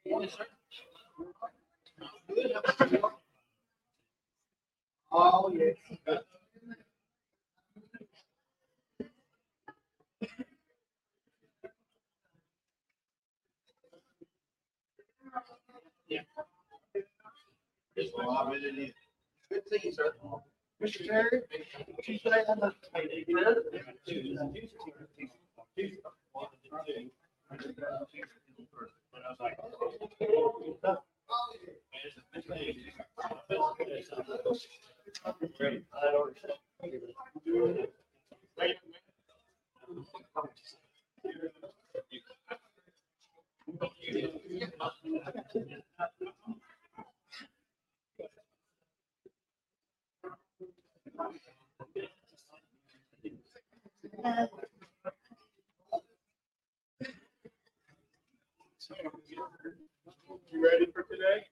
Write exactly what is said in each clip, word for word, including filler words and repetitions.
Oh, yes. Good to see you, sir. Mister Terry, she's right on the. You ready for today?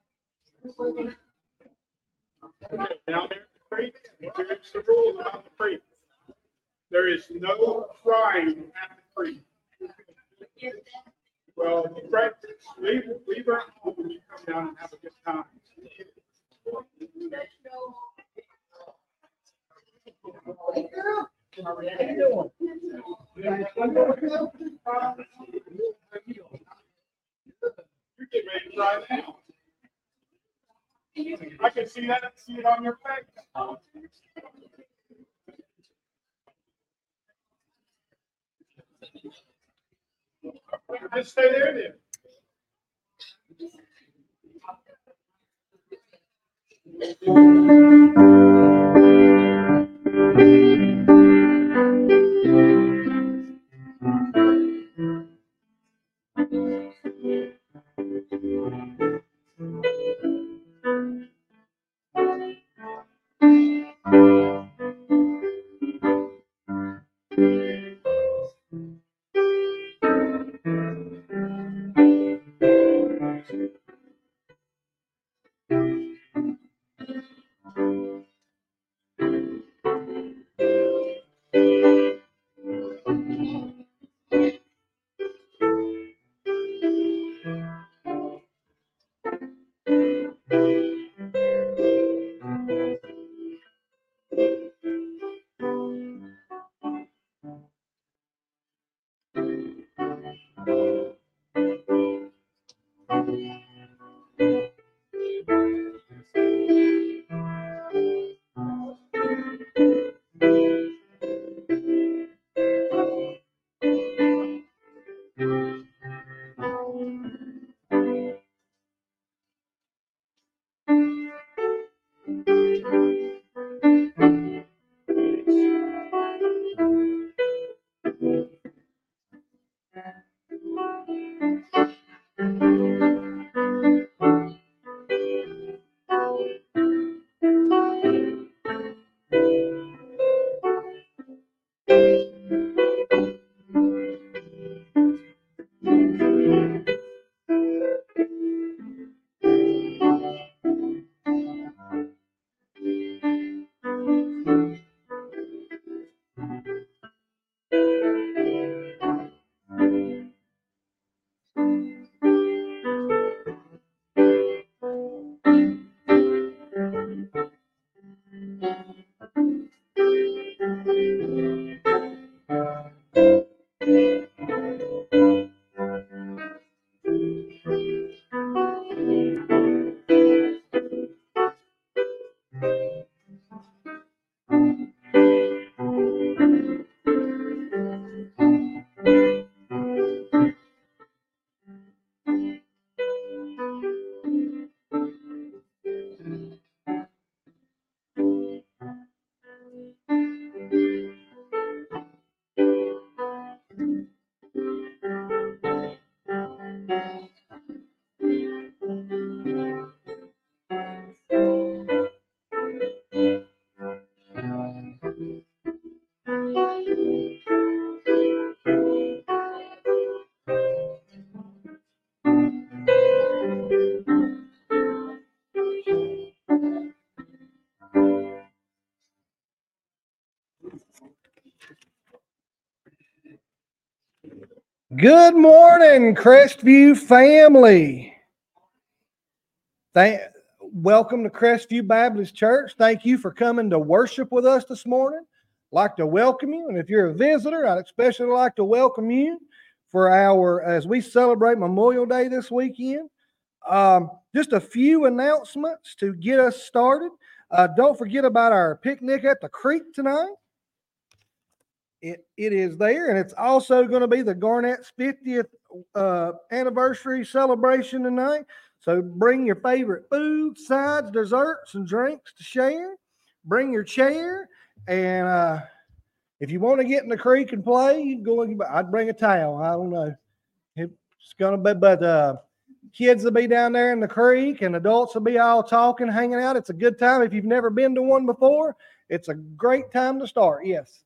Okay, down there at the creek, here's the rule about the creek. There is no crying at the creek. Well, you practice, leave, leave her at home when you come down and have a good time. Hey, girl. How you doing? You're getting ready to cry now. I can see that, see it on your face. Just stay there then. Good morning, Crestview family. Thank, welcome to Crestview Baptist Church. Thank you for coming to worship with us this morning. I'd like to welcome you, and if you're a visitor, I'd especially like to welcome you for our, as we celebrate Memorial Day this weekend. Um, just a few announcements to get us started. Uh, don't forget about our picnic at the creek tonight. It, it is there, and it's also going to be the Garnett's fiftieth uh, anniversary celebration tonight. So bring your favorite food, sides, desserts, and drinks to share. Bring your chair, and uh, if you want to get in the creek and play, you can go. And, I'd bring a towel. I don't know. It's going to be, but uh, kids will be down there in the creek, and adults will be all talking, hanging out. It's a good time. If you've never been to one before, it's a great time to start. Yes.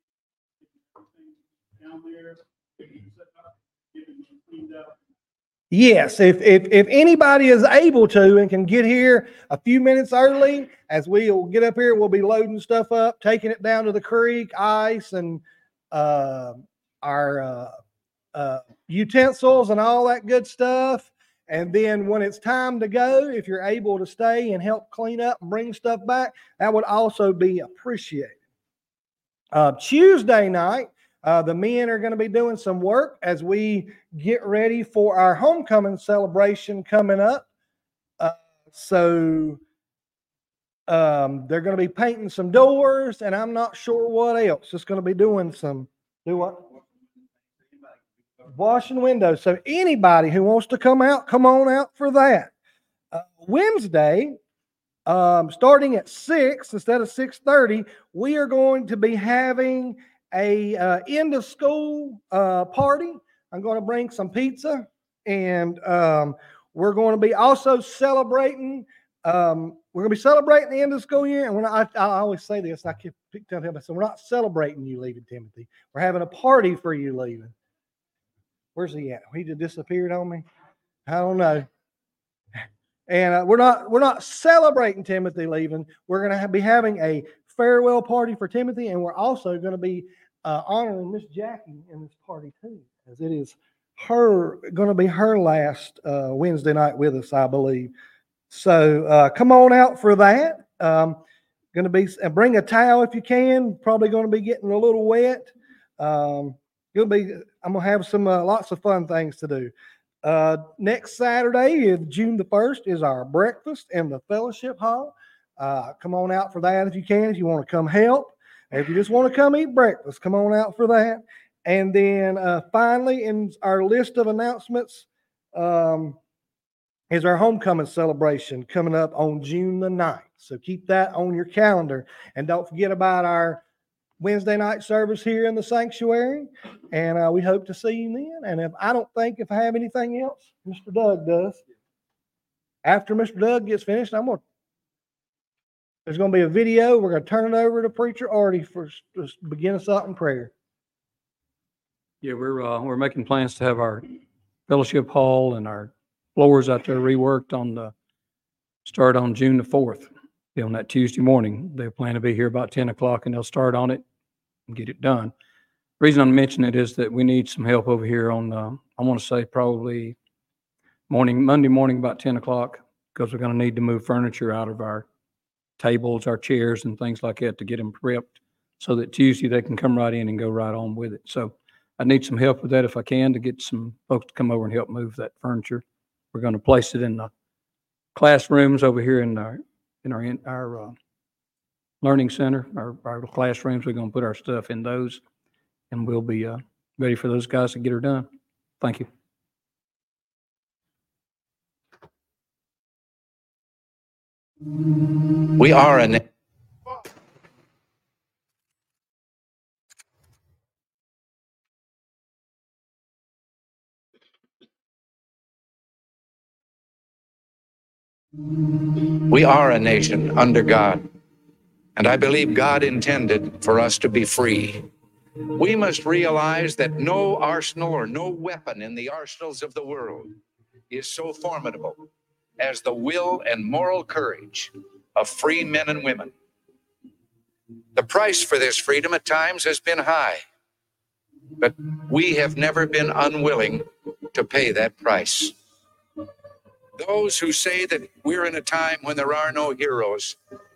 Down there, getting cleaned up. Yes, if, if if anybody is able to and can get here a few minutes early, as we'll get up here, we'll be loading stuff up, taking it down to the creek, ice and uh, our uh, uh, utensils and all that good stuff. And then when it's time to go, if you're able to stay and help clean up and bring stuff back, that would also be appreciated. Uh, Tuesday night, Uh, the men are going to be doing some work as we get ready for our homecoming celebration coming up. Uh, so um, they're going to be painting some doors, and I'm not sure what else. Just going to be doing some, do what? Washing windows. So anybody who wants to come out, come on out for that. Uh, Wednesday, um, starting at six instead of six thirty, we are going to be having a uh, end of school uh, party. I'm going to bring some pizza, and um, we're going to be also celebrating. Um, we're going to be celebrating the end of the school year, and we're not, I, I always say this. I keep telling him, I said, we're not celebrating you leaving, Timothy. We're having a party for you leaving. Where's he at? He just disappeared on me. I don't know. And uh, we're not we're not celebrating Timothy leaving. We're going to have, be having a farewell party for Timothy, and we're also going to be uh, honoring Miss Jackie in this party too, as it is her going to be her last uh, Wednesday night with us, I believe. So uh, come on out for that. Um, going to be uh, bring a towel if you can. Probably going to be getting a little wet. Um, you'll be. I'm going to have some uh, lots of fun things to do. Uh, next Saturday, June the first, is our breakfast in the fellowship hall. Uh, come on out for that if you can, if you want to come help. If you just want to come eat breakfast, come on out for that. And then uh, finally, in our list of announcements, um, is our homecoming celebration coming up on June the ninth. So keep that on your calendar. And don't forget about our Wednesday night service here in the sanctuary, and uh, we hope to see you then. And if I don't think if I have anything else, Mister Doug does. After Mister Doug gets finished, I'm gonna. There's going to be a video. We're going to turn it over to Preacher Artie for to begin us out in prayer. Yeah, we're uh, we're making plans to have our fellowship hall and our floors out there reworked on the start on June the fourth. On that Tuesday morning, they plan to be here about ten o'clock, and they'll start on it and get it done. The reason I'm mentioning it is that we need some help over here on, uh, I want to say probably morning, Monday morning about ten o'clock, because we're going to need to move furniture out of our tables, our chairs, and things like that to get them prepped so that Tuesday they can come right in and go right on with it. So I need some help with that if I can, to get some folks to come over and help move that furniture. We're going to place it in the classrooms over here in our in our in our uh, learning center, our, our classrooms. We're going to put our stuff in those, and we'll be uh, ready for those guys to get her done. Thank you. We are an we are a nation under God, and I believe God intended for us to be free. We must realize that no arsenal or no weapon in the arsenals of the world is so formidable as the will and moral courage of free men and women. The price for this freedom at times has been high. But we have never been unwilling to pay that price. Those who say that we're in a time when there are no heroes,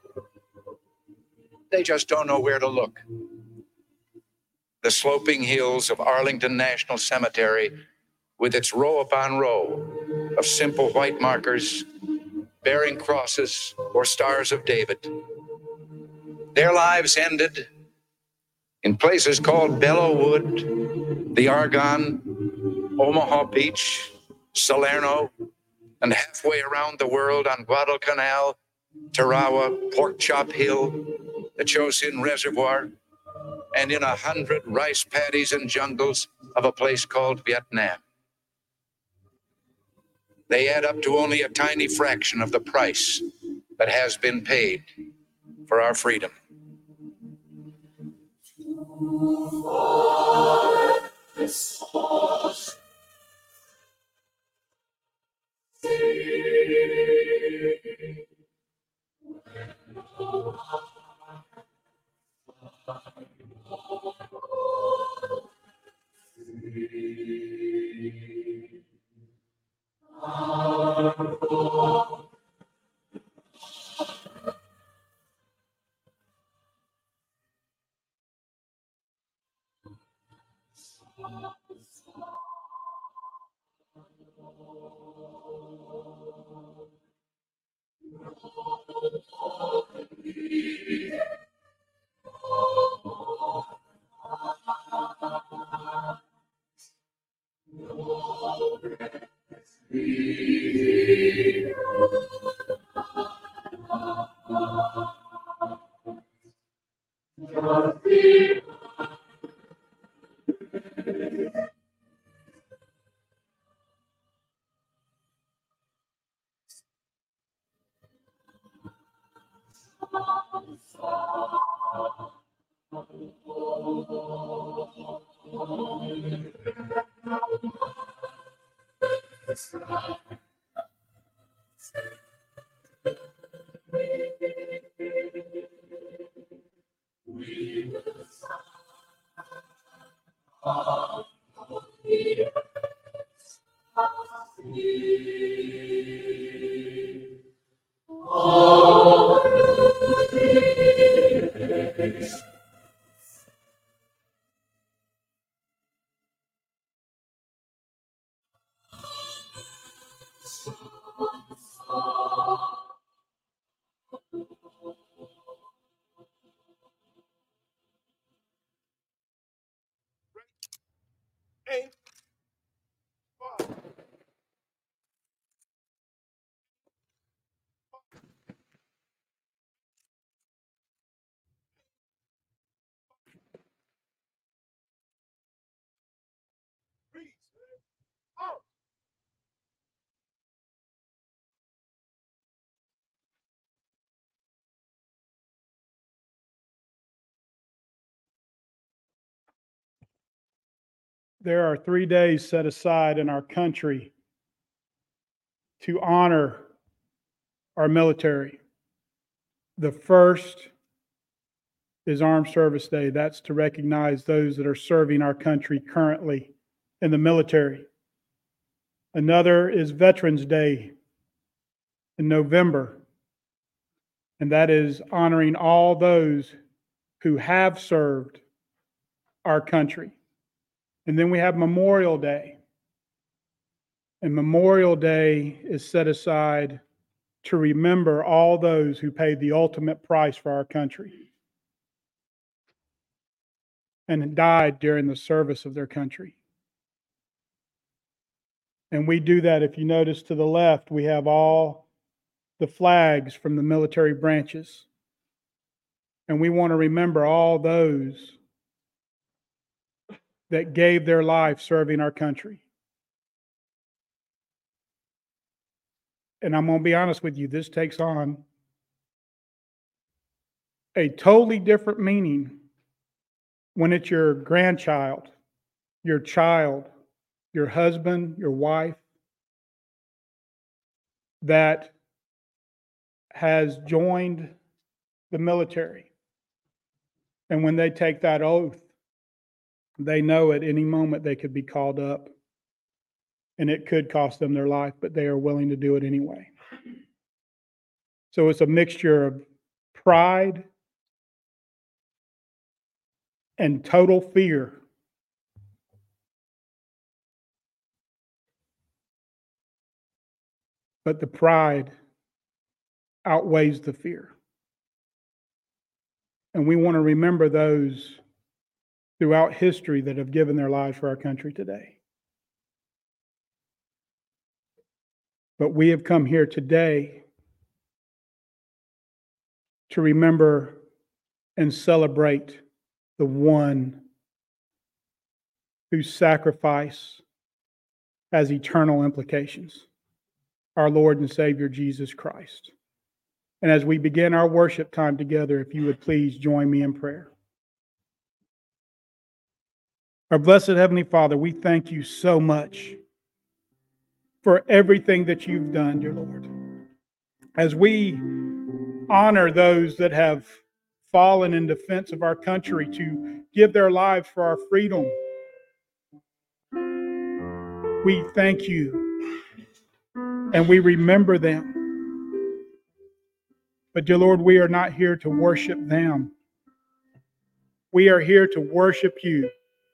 they just don't know where to look. The sloping hills of Arlington National Cemetery, with its row upon row of simple white markers bearing crosses or stars of David. Their lives ended in places called Belleauwood, the Argonne, Omaha Beach, Salerno, and halfway around the world on Guadalcanal, Tarawa, Pork Chop Hill, the Chosin Reservoir, and in a hundred rice paddies and jungles of a place called Vietnam. They add up to only a tiny fraction of the price that has been paid for our freedom. Eight, five. Freeze. Out. There are three days set aside in our country to honor our military. The first is Armed Service Day. That's to recognize those that are serving our country currently in the military. Another is Veterans Day in November, and that is honoring all those who have served our country. And then we have Memorial Day. And Memorial Day is set aside to remember all those who paid the ultimate price for our country and died during the service of their country. And we do that, if you notice to the left, we have all the flags from the military branches. And we want to remember all those that gave their life serving our country. And I'm going to be honest with you, this takes on a totally different meaning when it's your grandchild, your child, your husband, your wife that has joined the military. And when they take that oath, They know at any moment they could be called up and it could cost them their life, but they are willing to do it anyway. So it's a mixture of pride and total fear. But the pride outweighs the fear. And we want to remember those throughout history that have given their lives for our country today. But we have come here today to remember and celebrate the one whose sacrifice has eternal implications, our Lord and Savior, Jesus Christ. And as we begin our worship time together, if you would please join me in prayer. Our blessed Heavenly Father, we thank you so much for everything that you've done, dear Lord. As we honor those that have fallen in defense of our country to give their lives for our freedom, we thank you and we remember them. But dear Lord, we are not here to worship them. We are here to worship you,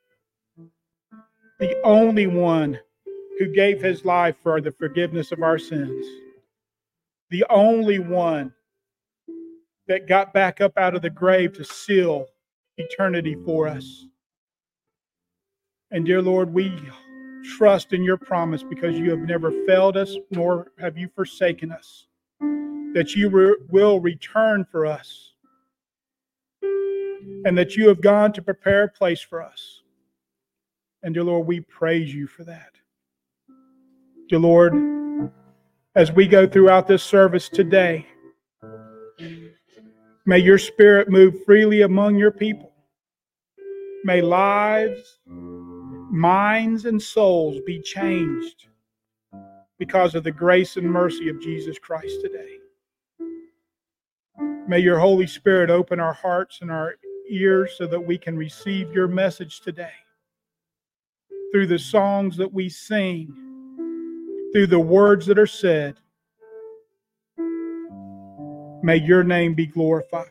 the only one who gave his life for the forgiveness of our sins, the only one that got back up out of the grave to seal eternity for us. And dear Lord, we trust in your promise because you have never failed us, nor have you forsaken us, that you re- will return for us, and that you have gone to prepare a place for us. And dear Lord, we praise you for that. Dear Lord, as we go throughout this service today, may your Spirit move freely among your people. May lives, minds, and souls be changed because of the grace and mercy of Jesus Christ today. May your Holy Spirit open our hearts and our ears so that we can receive your message today. Through the songs that we sing, through the words that are said, may your name be glorified.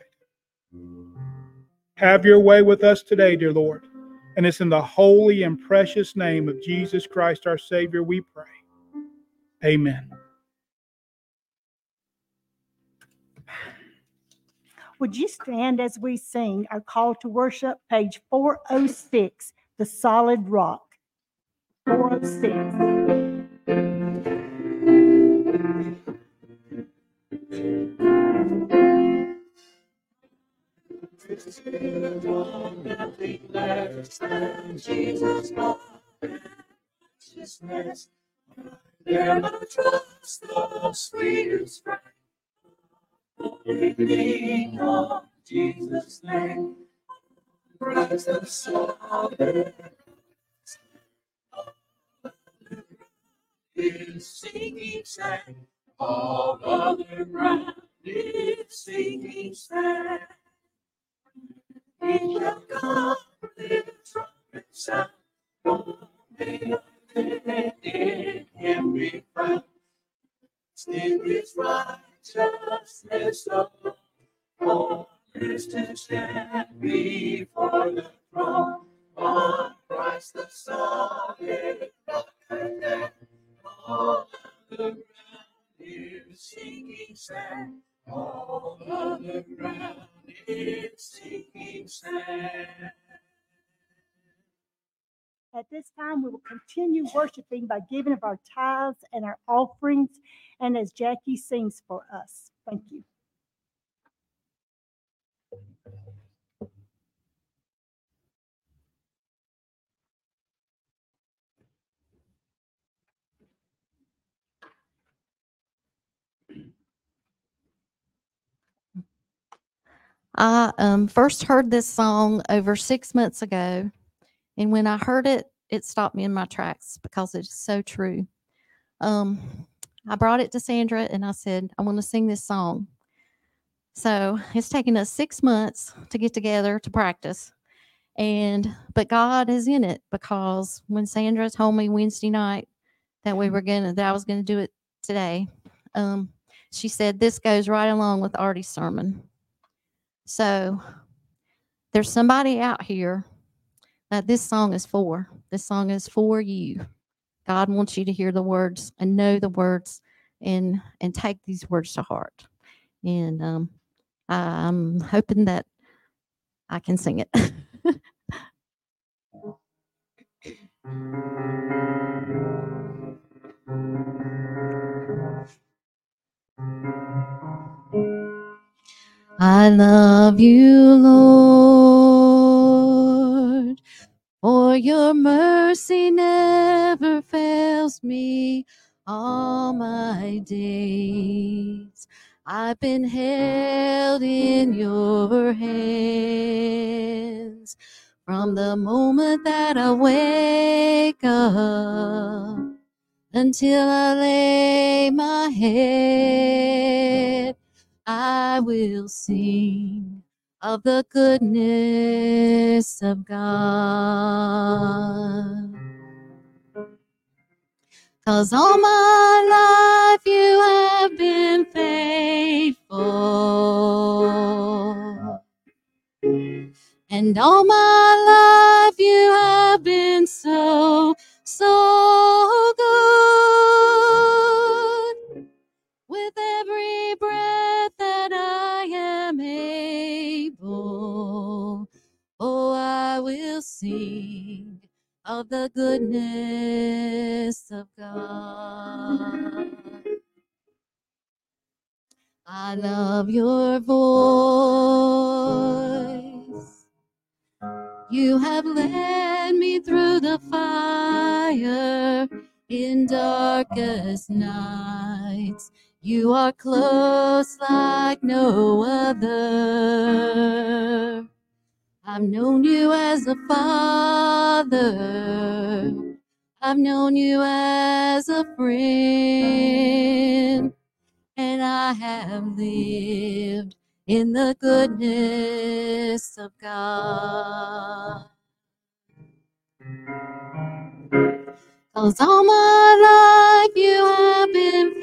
Have your way with us today, dear Lord. And it's in the holy and precious name of Jesus Christ, our Savior, we pray. Amen. Would you stand as we sing our call to worship, page four oh six, The Solid Rock. four oh six. Jesus, Lord, righteousness, there my trust, the sweetest friend. Only lean on Jesus' name, rise the solid. Is sinking sand, all other ground is sinking sand. He shall come with trumpet sound, only in him be found. In his righteousness alone, all Christians stand before the throne. On Christ the solid rock and dead, all the ground is sinking sand. All other ground is sinking sand. At this time, we will continue worshiping by giving of our tithes and our offerings, and as Jackie sings for us. Thank you. I um, first heard this song over six months ago, and when I heard it, it stopped me in my tracks because it's so true. Um, I brought it to Sandra, and I said, I want to sing this song. So it's taken us six months to get together to practice, And, but God is in it, because when Sandra told me Wednesday night that we were going to, that I was going to do it today, um, she said, this goes right along with Artie's sermon. So there's somebody out here that this song is for. This song is for you. God wants you to hear the words and know the words and and take these words to heart. And um, I'm hoping that I can sing it. I love you, Lord, for your mercy never fails me all my days. I've been held in your hands from the moment that I wake up until I lay my head. I will sing of the goodness of God. 'Cause all my life you have been faithful. And all my life you have been so, so good. With every breath that I am able, oh, I will sing of the goodness of God. I love your voice. You have led me through the fire in darkest nights. You are close like no other. I've known you as a father. I've known you as a friend. And I have lived in the goodness of God. 'Cause all my life you have been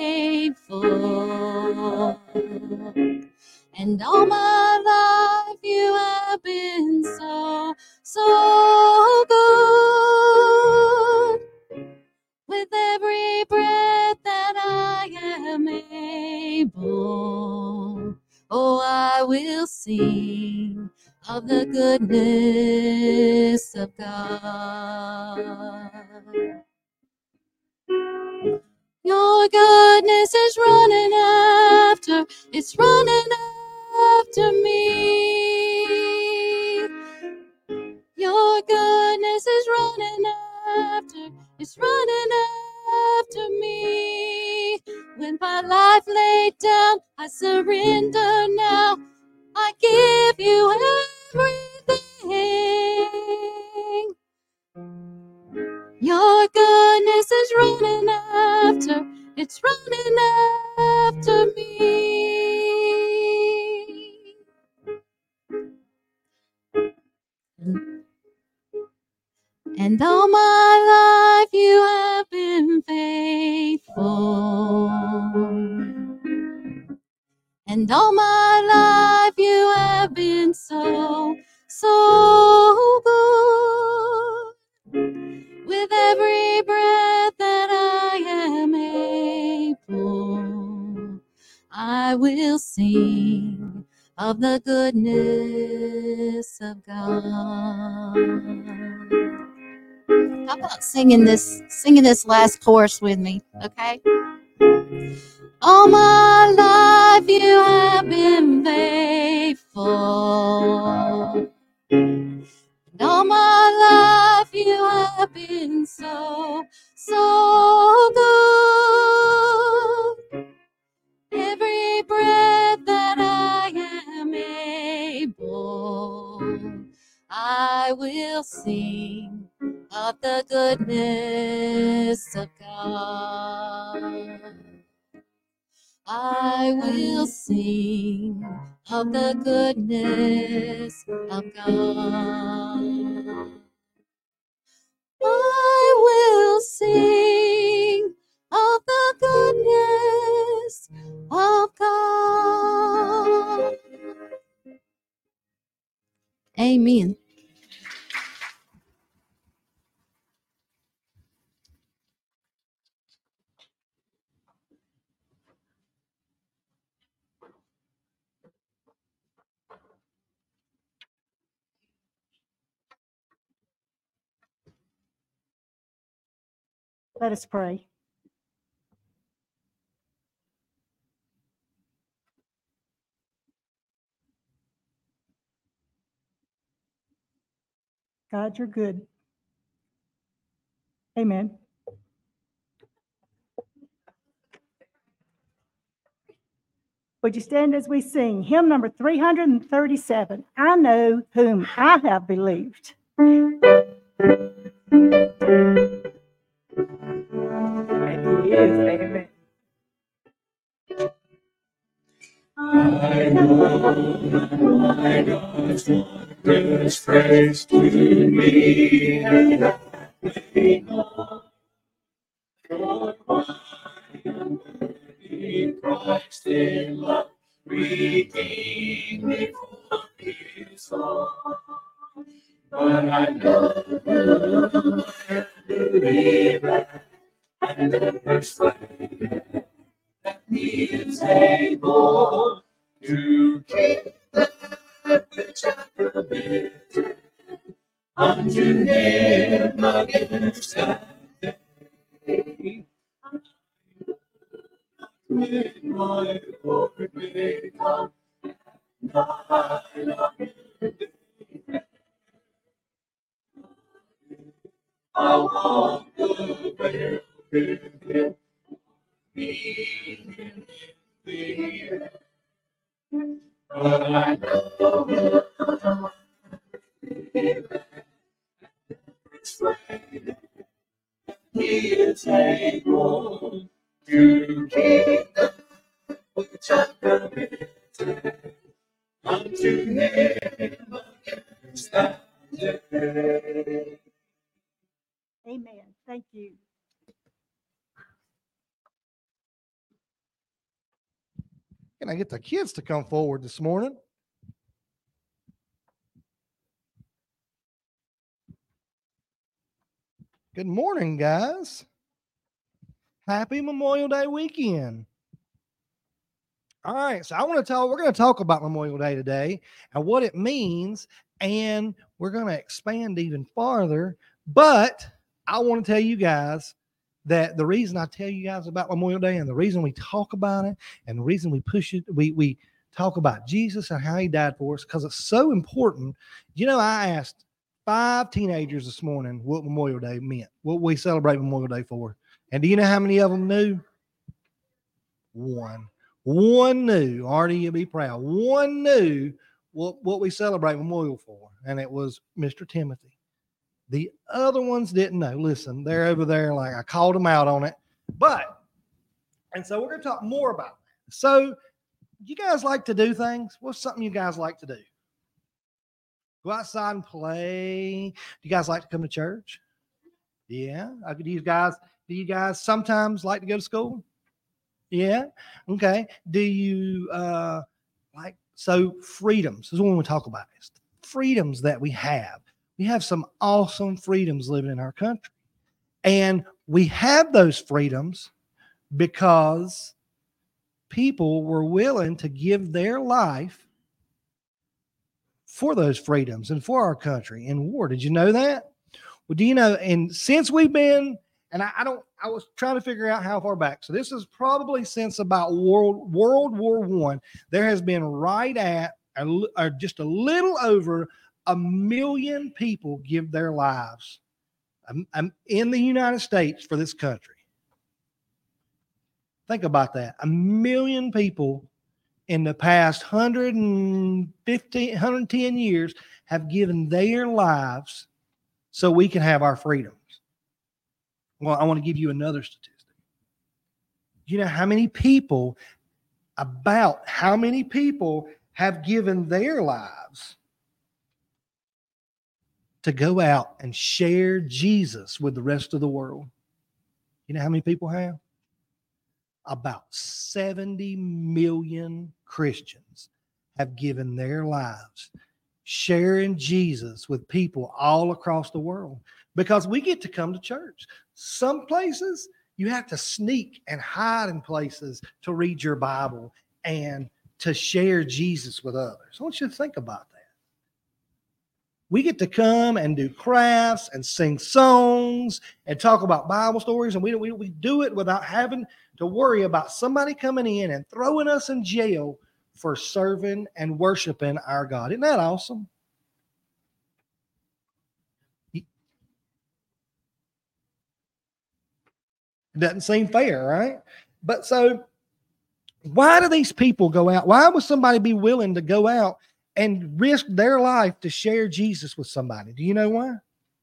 faithful. And all my life you have been so, so good. With every breath that I am able, oh, I will sing of the goodness of God. Your goodness is running after, it's running after me. Your goodness is running after, it's running after me. When my life laid down, I surrender now. I give you everything. Your goodness is running after, it's running after me. And all my life you have been faithful. And all my life you have been so, so good. With every breath that I am able, I will sing of the goodness of God. How about singing this, singing this last chorus with me, okay? All my life you have been faithful. And all my life you have been so, so good. Every breath that I am able, I will sing of the goodness of God. I will sing of the goodness of God. I will sing of the goodness of God. Amen. Let us pray. God, you're good. Amen. Would you stand as we sing hymn number three hundred thirty-seven, I Know Whom I Have Believed. And he is, amen. I know my God's wondrous praise to me, and I may not know why I'm worthy. Christ in love redeemed me from his own. But I know who I believe and the persuaded that he is able to keep that which I committed unto him against that day. When my Lord may come, and I love him, I'll walk the way with him, be in the air. But I know he is able to keep that which I committed unto him against that day. Amen. Thank you. Can I get the kids to come forward this morning? Good morning, guys. Happy Memorial Day weekend. All right, so I want to talk, we're going to talk about Memorial Day today and what it means, and we're going to expand even farther. But I want to tell you guys that the reason I tell you guys about Memorial Day and the reason we talk about it and the reason we push it, we, we talk about Jesus and how he died for us, because it's so important. You know, I asked five teenagers this morning what Memorial Day meant, what we celebrate Memorial Day for. And do you know how many of them knew? One. One knew, Artie, you'll be proud. One knew what, what we celebrate Memorial for, and it was Mister Timothy. The other ones didn't know. Listen, they're over there like I called them out on it. But, and so we're going to talk more about that. So, you guys like to do things? What's something you guys like to do? Go outside and play. Do you guys like to come to church? Yeah. Do you guys, do you guys sometimes like to go to school? Yeah. Okay. Do you uh like so freedoms is what we talk about. Is freedoms that we have. We have some awesome freedoms living in our country. And we have those freedoms because people were willing to give their life for those freedoms and for our country in war. Did you know that? Well, do you know, and since we've been, and I, I don't, I was trying to figure out how far back. So this is probably since about World, World War One, there has been right at a, or just a little over a million people give their lives um, um, in the United States for this country. Think about that. A million people in the past one hundred fifty, one hundred ten years have given their lives so we can have our freedoms. Well, I want to give you another statistic. You know how many people about how many people have given their lives to go out and share Jesus with the rest of the world. You know how many people have? About seventy million Christians have given their lives sharing Jesus with people all across the world, because we get to come to church. Some places you have to sneak and hide in places to read your Bible and to share Jesus with others. I want you to think about that. We get to come and do crafts and sing songs and talk about Bible stories, and we, we, we do it without having to worry about somebody coming in and throwing us in jail for serving and worshiping our God. Isn't that awesome? It doesn't seem fair, right? But so why do these people go out? Why would somebody be willing to go out and risk their life to share Jesus with somebody? Do you know why?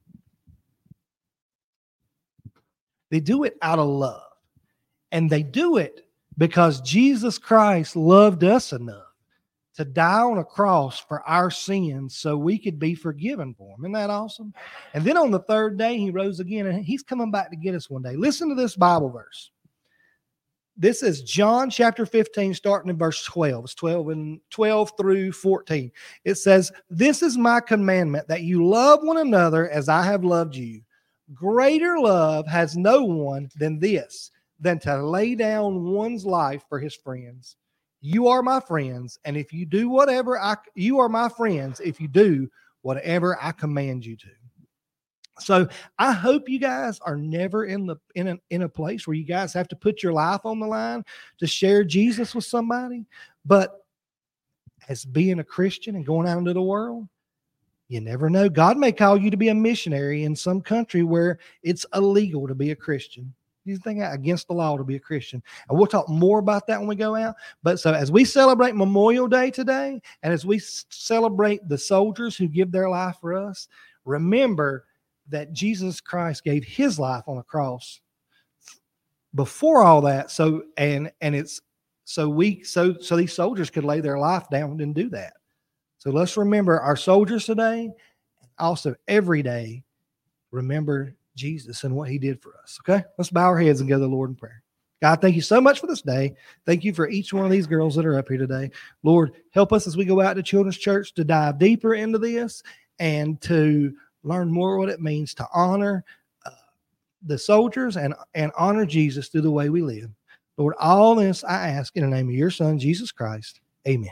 They do it out of love. And they do it because Jesus Christ loved us enough to die on a cross for our sins so we could be forgiven for them. Isn't that awesome? And then on the third day, he rose again, and he's coming back to get us one day. Listen to this Bible verse. This is John chapter fifteen, starting in verse twelve. It's twelve and twelve through fourteen. It says, "This is my commandment, that you love one another as I have loved you. Greater love has no one than this, than to lay down one's life for his friends. You are my friends, and if you do whatever I, you are my friends if you do whatever I command you to." So I hope you guys are never in the in a, in a place where you guys have to put your life on the line to share Jesus with somebody. But as being a Christian and going out into the world, you never know. God may call you to be a missionary in some country where it's illegal to be a Christian. You think against the law to be a Christian. And we'll talk more about that when we go out. But so as we celebrate Memorial Day today, and as we s- celebrate the soldiers who give their life for us, remember that Jesus Christ gave his life on a cross before all that. So, and, and it's, so we, so, so these soldiers could lay their life down and do that. So let's remember our soldiers today. Also every day, remember Jesus and what he did for us. Okay. Let's bow our heads and go to the Lord in prayer. God, thank you so much for this day. Thank you for each one of these girls that are up here today. Lord, help us as we go out to Children's Church to dive deeper into this and to learn more what it means to honor uh, the soldiers and, and honor Jesus through the way we live. Lord, all this I ask in the name of your Son, Jesus Christ. Amen.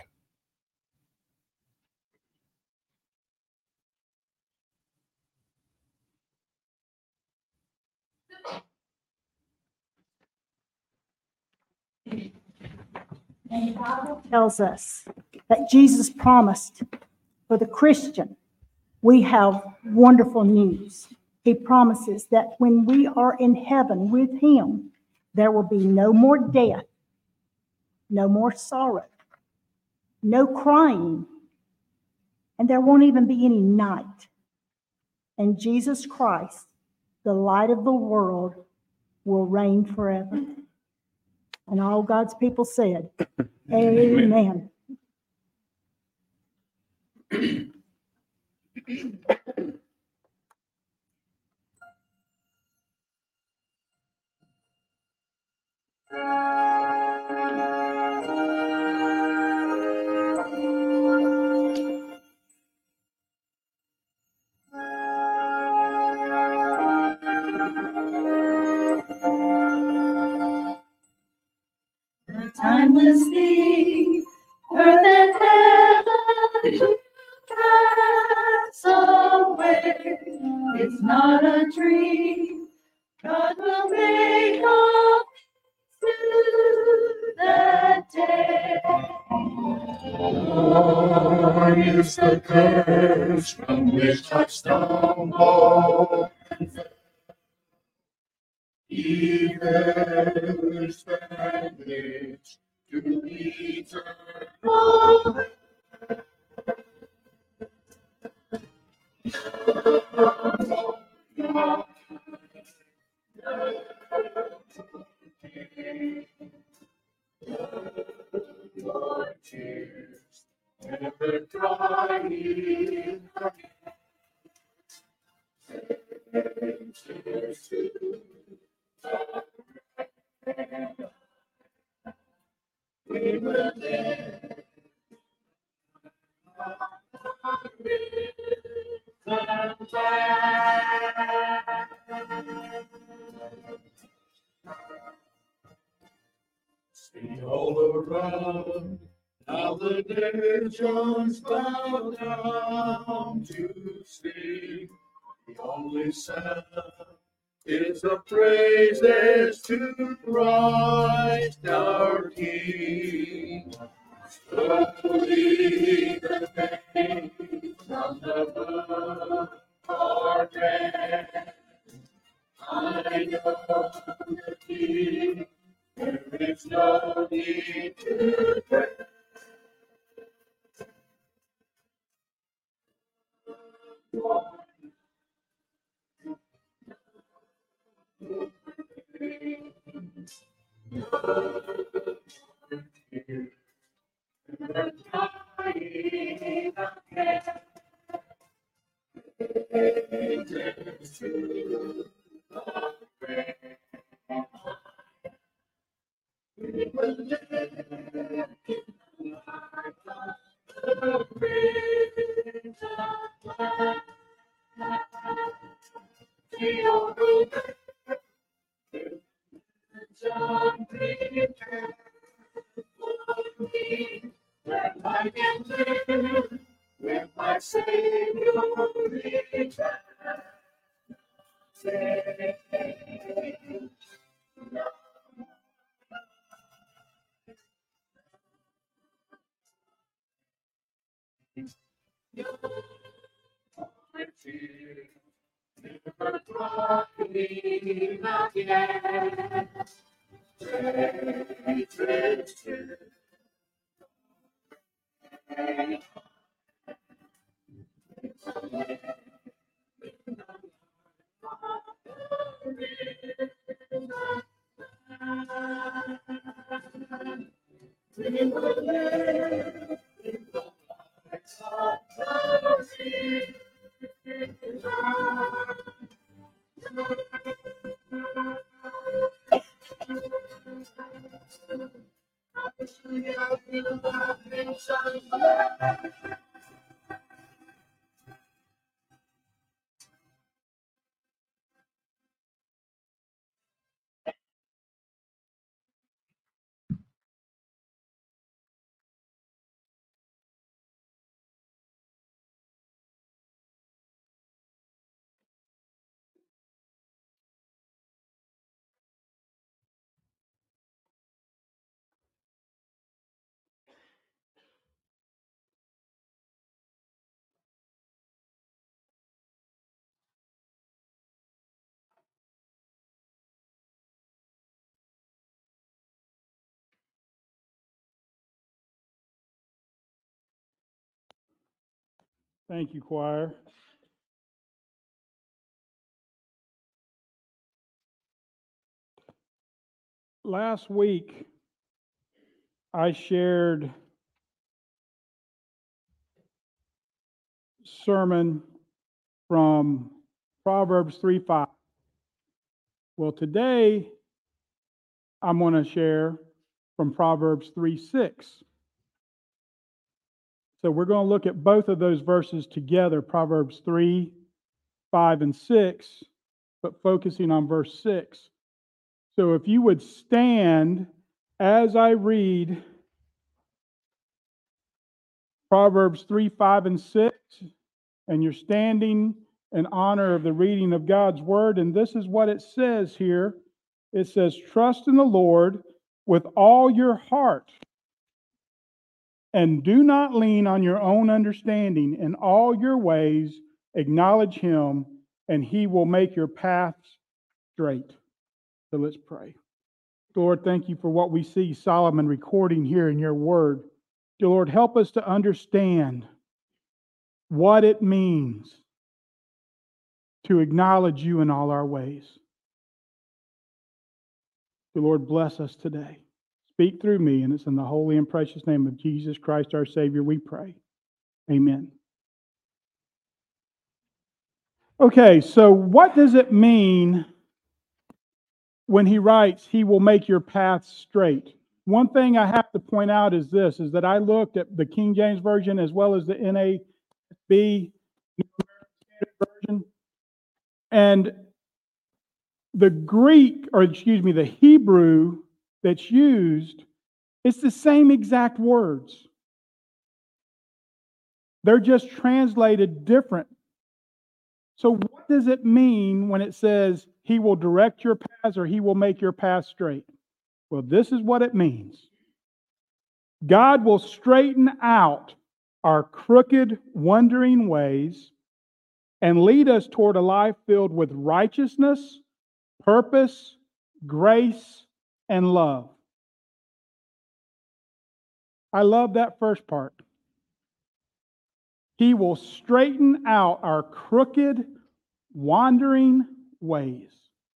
And the Bible tells us that Jesus promised for the Christian, we have wonderful news. He promises that when we are in heaven with him, there will be no more death, no more sorrow, no crying, and there won't even be any night. And Jesus Christ, the light of the world, will reign forever. And all God's people said, Amen. The timeless thing, earth and heaven pass away. It's not a dream. God will make all through that day. Born is the curse from which touchstone fall. Evil's bandage to eternal. crying answers to we will live. See all around, now the nations bow down to sing. The only sound is the praises to Christ our King. Slowly the pain from the book are read. I know the King, there is no need to dread. With my Savior returns. Never crying again. Hatred to Thank you, choir. Last week, I shared sermon from Proverbs three five. Well, today, I'm going to share from Proverbs three six. So we're going to look at both of those verses together, Proverbs three, five, and six, but focusing on verse six. So if you would stand as I read Proverbs three, five, and six, and you're standing in honor of the reading of God's word, and this is what it says here. It says, trust in the Lord with all your heart, and do not lean on your own understanding. In all your ways, acknowledge him, and he will make your paths straight. So let's pray. Lord, thank you for what we see Solomon recording here in your word. Dear Lord, help us to understand what it means to acknowledge you in all our ways. Dear Lord, bless us today. Speak through me, and it's in the holy and precious name of Jesus Christ, our Savior, we pray. Amen. Okay, so what does it mean when he writes, he will make your path straight? One thing I have to point out is this, is that I looked at the King James Version as well as the N A B version, and the Greek, or excuse me, the Hebrew that's used, it's the same exact words. They're just translated different. So what does it mean when it says he will direct your paths or he will make your path straight? Well, this is what it means. God will straighten out our crooked, wandering ways and lead us toward a life filled with righteousness, purpose, grace, and love. I love that first part. He will straighten out our crooked, wandering ways.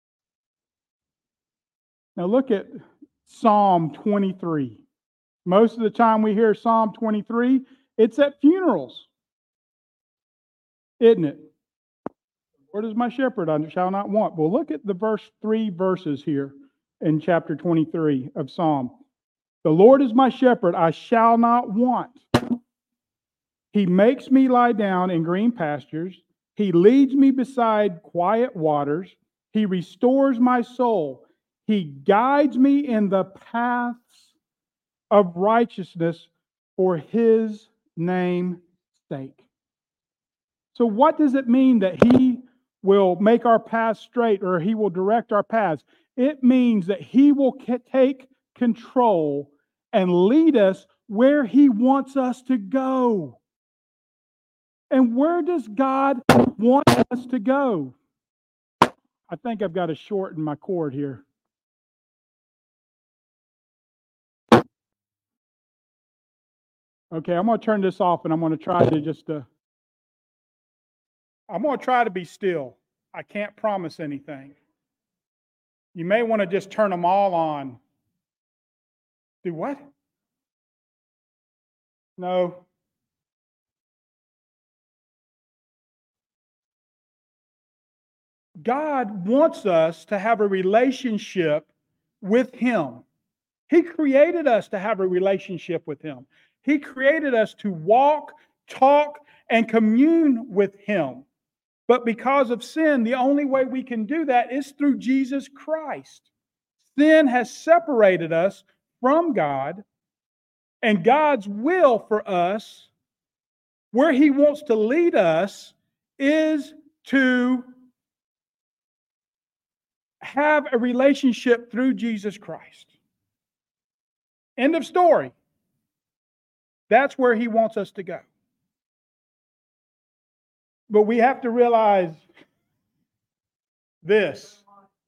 Now look at Psalm twenty-three. Most of the time we hear Psalm twenty-three, it's at funerals, isn't it? Where is my shepherd? I shall not want. Well, look at the verse three verses here in chapter twenty-three of Psalm. The Lord is my shepherd, I shall not want. He makes me lie down in green pastures. He leads me beside quiet waters. He restores my soul. He guides me in the paths of righteousness for his name's sake. So what does it mean that he will make our paths straight or he will direct our paths? It means that he will take control and lead us where he wants us to go. And where does God want us to go? I think I've got to shorten my cord here. Okay, I'm going to turn this off and I'm going to try to just, uh, I'm going to try to be still. I can't promise anything. You may want to just turn them all on. Do what? No. God wants us to have a relationship with him. He created us to have a relationship with him. He created us to walk, talk, and commune with him. But because of sin, the only way we can do that is through Jesus Christ. Sin has separated us from God, and God's will for us, where he wants to lead us, is to have a relationship through Jesus Christ. End of story. That's where he wants us to go. But we have to realize this.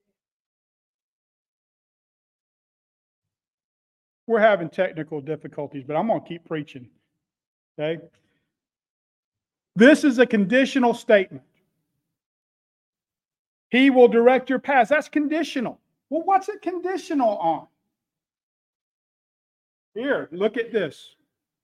We're having technical difficulties, but I'm going to keep preaching. Okay? This is a conditional statement. He will direct your paths. That's conditional. Well, what's it conditional on? Here, look at this.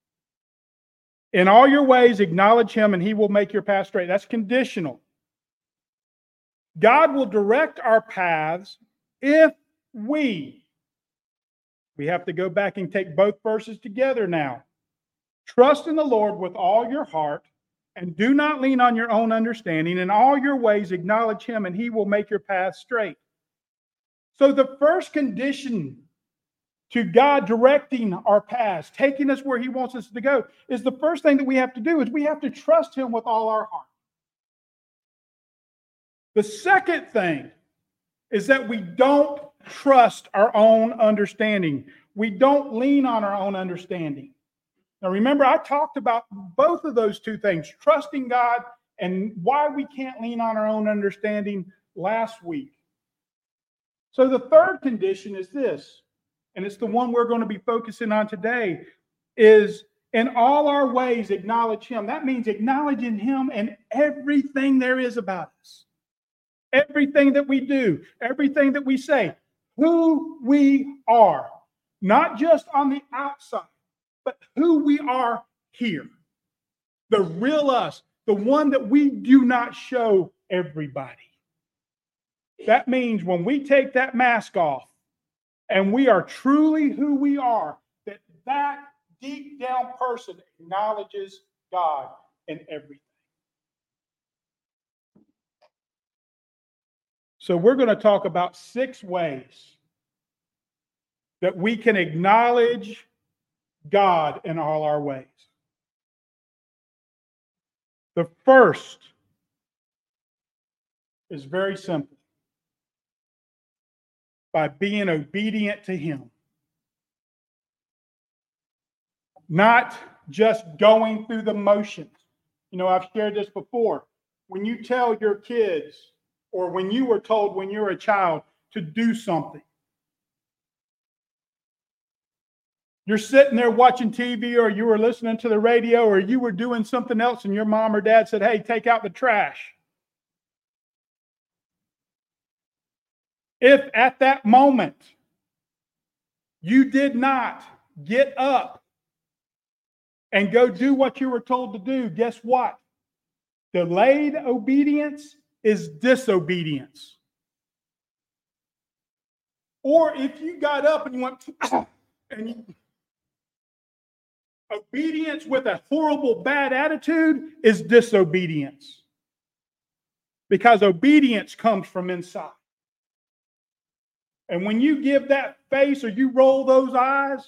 In all your ways, acknowledge him, and he will make your path straight. That's conditional. God will direct our paths if we, we have to go back and take both verses together now. Trust in the Lord with all your heart, and do not lean on your own understanding. In all your ways, acknowledge him, and he will make your path straight. So the first condition to God directing our paths, taking us where he wants us to go, is the first thing that we have to do is we have to trust him with all our heart. The second thing is that we don't trust our own understanding. We don't lean on our own understanding. Now remember, I talked about both of those two things, trusting God and why we can't lean on our own understanding last week. So the third condition is this, and it's the one we're going to be focusing on today, is in all our ways acknowledge him. That means acknowledging him and everything there is about us. Everything that we do, everything that we say, who we are, not just on the outside, but who we are here. the real us, the one that we do not show everybody. That means when we take that mask off and we are truly who we are, that that deep down person acknowledges God in everything. So we're going to talk about six ways that we can acknowledge God in all our ways. The first is very simple. By being obedient to Him. Not just going through the motions. You know, I've shared this before. When you tell your kids, or when you were told when you were a child to do something, you're sitting there watching T V, or you were listening to the radio, or you were doing something else, and your mom or dad said, hey, take out the trash. If at that moment you did not get up and go do what you were told to do, guess what? Delayed obedience is disobedience. Or if you got up and you went, and you, obedience with a horrible, bad attitude is disobedience. Because obedience comes from inside. And when you give that face or you roll those eyes,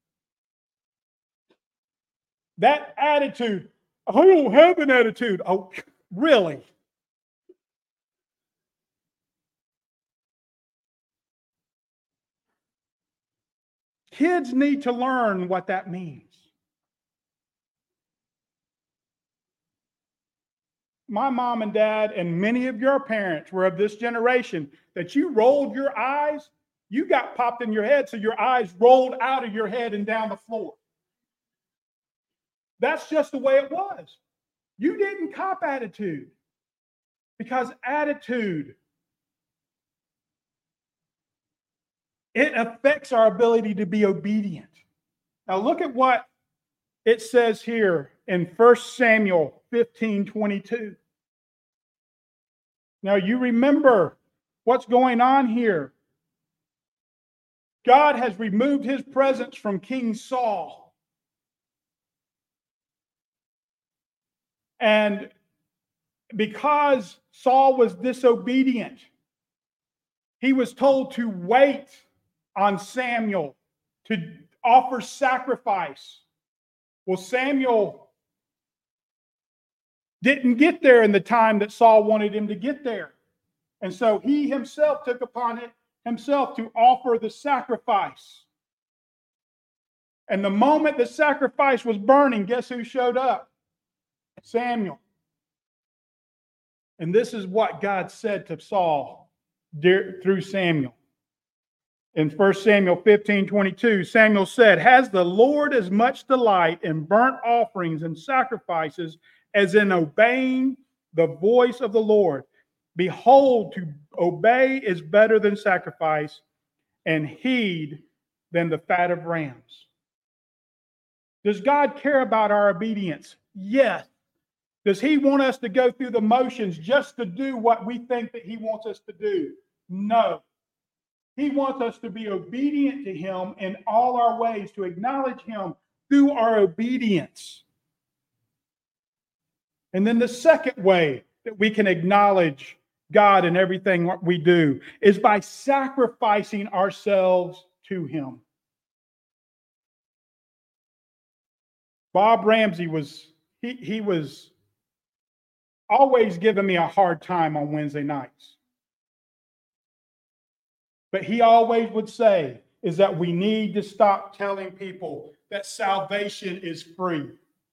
that attitude, I don't have an attitude. Oh, really? Kids need to learn what that means. My mom and dad and many of your parents were of this generation that you rolled your eyes, you got popped in your head, so your eyes rolled out of your head and down the floor. That's just the way it was. You didn't cop attitude, because attitude, it affects our ability to be obedient. Now look at what it says here in First Samuel fifteen twenty-two. Now you remember what's going on here. God has removed his presence from King Saul. And because Saul was disobedient, he was told to wait on Samuel to offer sacrifice. Well, Samuel didn't get there in the time that Saul wanted him to get there. And so he himself took upon it himself to offer the sacrifice. And the moment the sacrifice was burning, guess who showed up? Samuel. And this is what God said to Saul through Samuel. In First Samuel fifteen twenty-two, Samuel said, has the Lord as much delight in burnt offerings and sacrifices as in obeying the voice of the Lord? Behold, to obey is better than sacrifice, and heed than the fat of rams. Does God care about our obedience? Yes. Does he want us to go through the motions just to do what we think that he wants us to do? No. He wants us to be obedient to him in all our ways, to acknowledge him through our obedience. And then the second way that we can acknowledge God in everything we do is by sacrificing ourselves to him. Bob Ramsey was, he, he was always giving me a hard time on Wednesday nights. But he always would say is that we need to stop telling people that salvation is free.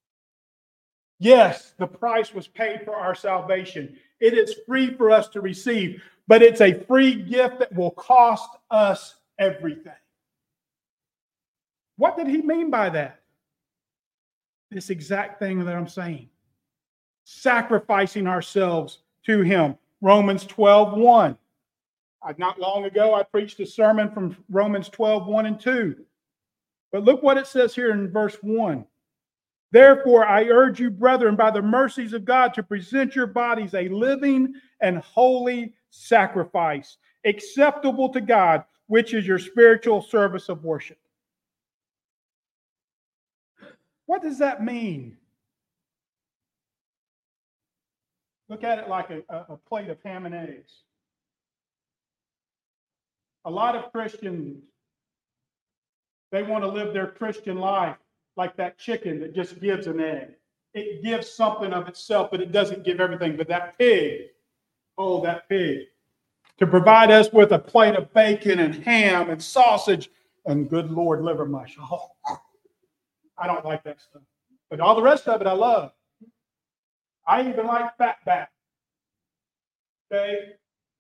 Yes, the price was paid for our salvation. It is free for us to receive, but it's a free gift that will cost us everything. What did he mean by that? This exact thing that I'm saying. Sacrificing ourselves to him. Romans twelve one. Not long ago, I preached a sermon from Romans twelve one and two. But look what it says here in verse one. Therefore, I urge you, brethren, by the mercies of God, to present your bodies a living and holy sacrifice, acceptable to God, which is your spiritual service of worship. What does that mean? Look at it like a, a plate of ham and eggs. A lot of Christians, they want to live their Christian life like that chicken that just gives an egg. It gives something of itself, but it doesn't give everything. But that pig, oh, that pig, to provide us with a plate of bacon and ham and sausage and good Lord liver mush. Oh, I don't like that stuff. But all the rest of it I love. I even like fat back. Okay?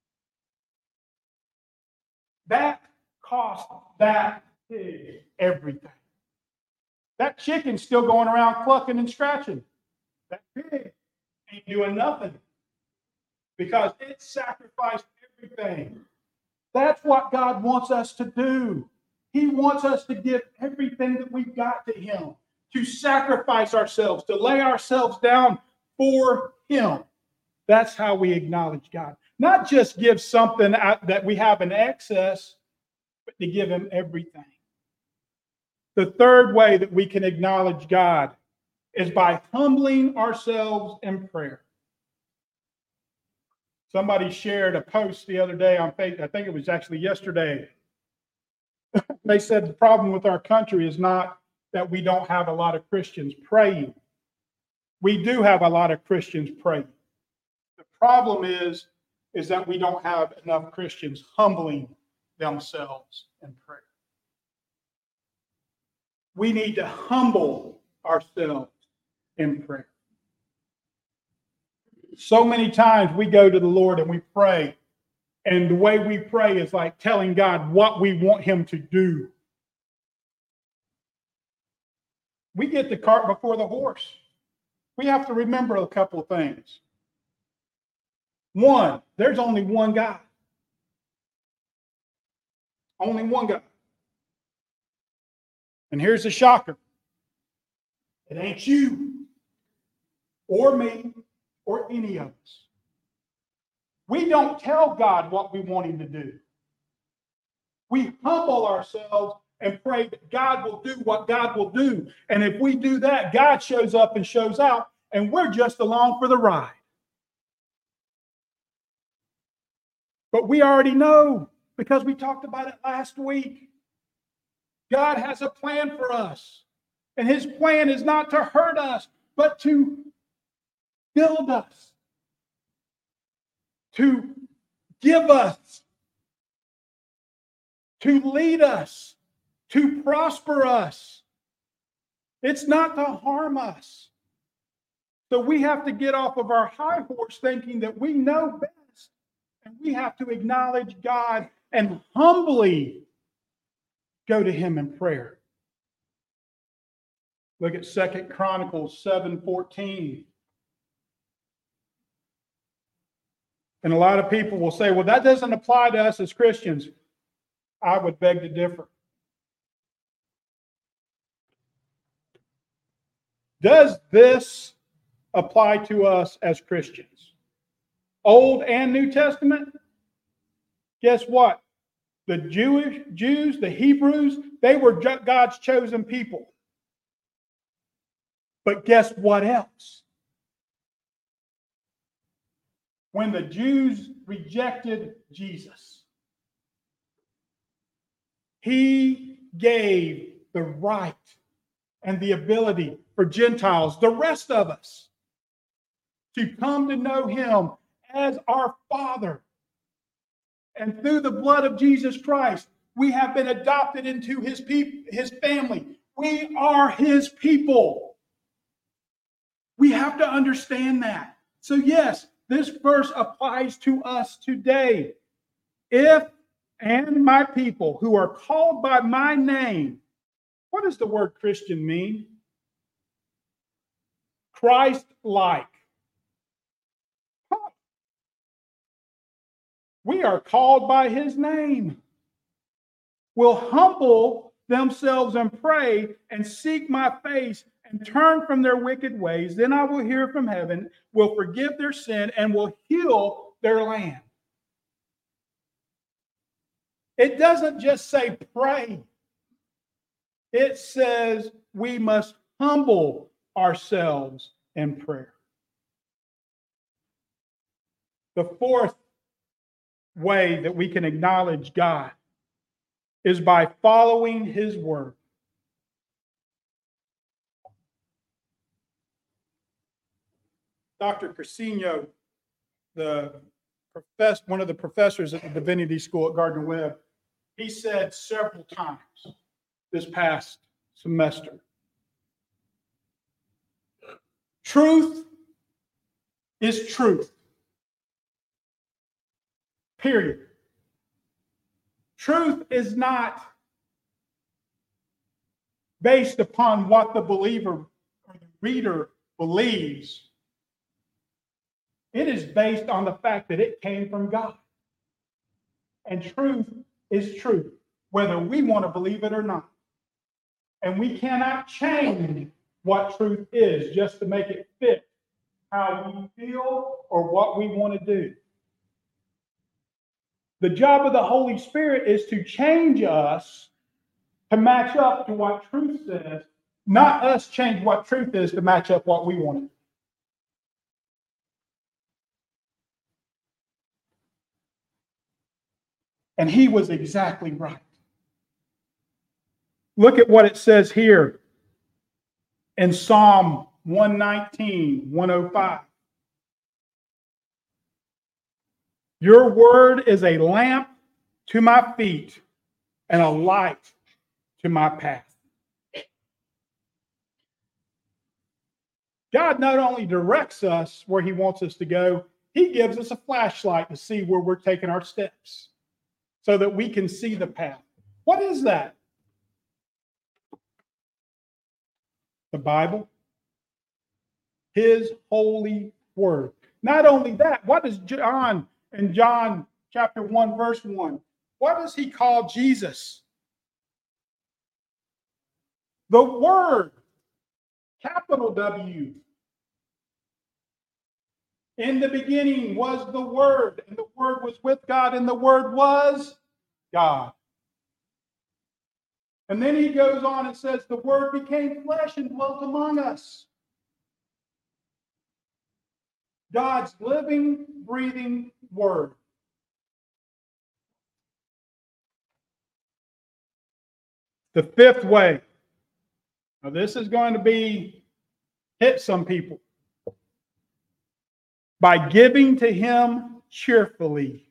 That cost that pig everything. That chicken's still going around clucking and scratching. That pig ain't doing nothing because it sacrificed everything. That's what God wants us to do. He wants us to give everything that we've got to Him, to sacrifice ourselves, to lay ourselves down for Him. That's how we acknowledge God. Not just give something that we have in excess, but to give Him everything. The third way that we can acknowledge God is by humbling ourselves in prayer. Somebody shared a post the other day on Facebook. I think it was actually yesterday. They said the problem with our country is not that we don't have a lot of Christians praying. We do have a lot of Christians praying. The problem is, is that we don't have enough Christians humbling themselves in prayer. We need to humble ourselves in prayer. So many times we go to the Lord and we pray, and the way we pray is like telling God what we want Him to do. We get the cart before the horse. We have to remember a couple of things. One, there's only one God. Only one God. And here's the shocker. It ain't you or me or any of us. We don't tell God what we want Him to do. We humble ourselves and pray that God will do what God will do. And if we do that, God shows up and shows out, and we're just along for the ride. But we already know, because we talked about it last week, God has a plan for us. And His plan is not to hurt us, but to build us, to give us, to lead us, to prosper us. It's not to harm us. So we have to get off of our high horse thinking that we know best. And we have to acknowledge God and humbly go to Him in prayer. Look at Second Chronicles seven fourteen. And a lot of people will say, well, that doesn't apply to us as Christians. I would beg to differ. Does this apply to us as Christians? Old and New Testament? Guess what? The Jewish Jews, the Hebrews, they were God's chosen people. But guess what else? When the Jews rejected Jesus, He gave the right and the ability for Gentiles, the rest of us, to come to know Him as our Father. And through the blood of Jesus Christ, we have been adopted into His people, His family. We are His people. We have to understand that. So yes, this verse applies to us today. If and my people who are called by my name, what does the word Christian mean? Christ-like. We are called by His name. Will humble themselves and pray and seek my face and turn from their wicked ways, then I will hear from heaven, will forgive their sin, and will heal their land. It doesn't just say pray. It says we must humble ourselves in prayer. The fourth way that we can acknowledge God is by following his word. Doctor Crescino, the professor, one of the professors at the Divinity School at Gardner Webb, he said several times this past semester, truth is truth. Period. Truth is not based upon what the believer or the reader believes. It is based on the fact that it came from God. And truth is truth, whether we want to believe it or not. And we cannot change what truth is just to make it fit how we feel or what we want to do. The job of the Holy Spirit is to change us to match up to what truth says, not us change what truth is to match up what we want to do. And he was exactly right. Look at what it says here in Psalm one nineteen, one oh five. Your word is a lamp to my feet and a light to my path. God not only directs us where he wants us to go, he gives us a flashlight to see where we're taking our steps so that we can see the path. What is that? The Bible. His holy word. Not only that, what does John in John chapter one, verse one, what does he call Jesus? The Word, capital W. In the beginning was the Word, and the Word was with God, and the Word was God. And then he goes on and says, the Word became flesh and dwelt among us. God's living, breathing Word. The fifth way. Now, this is going to be hit some people. By giving to him cheerfully.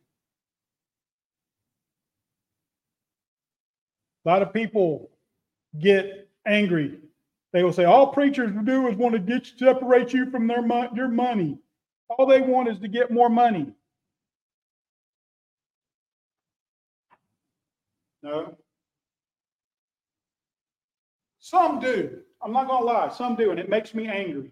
A lot of people get angry. They will say, all preachers do is want to get separate you from their your money. All they want is to get more money. No. Some do. I'm not going to lie. Some do, and it makes me angry.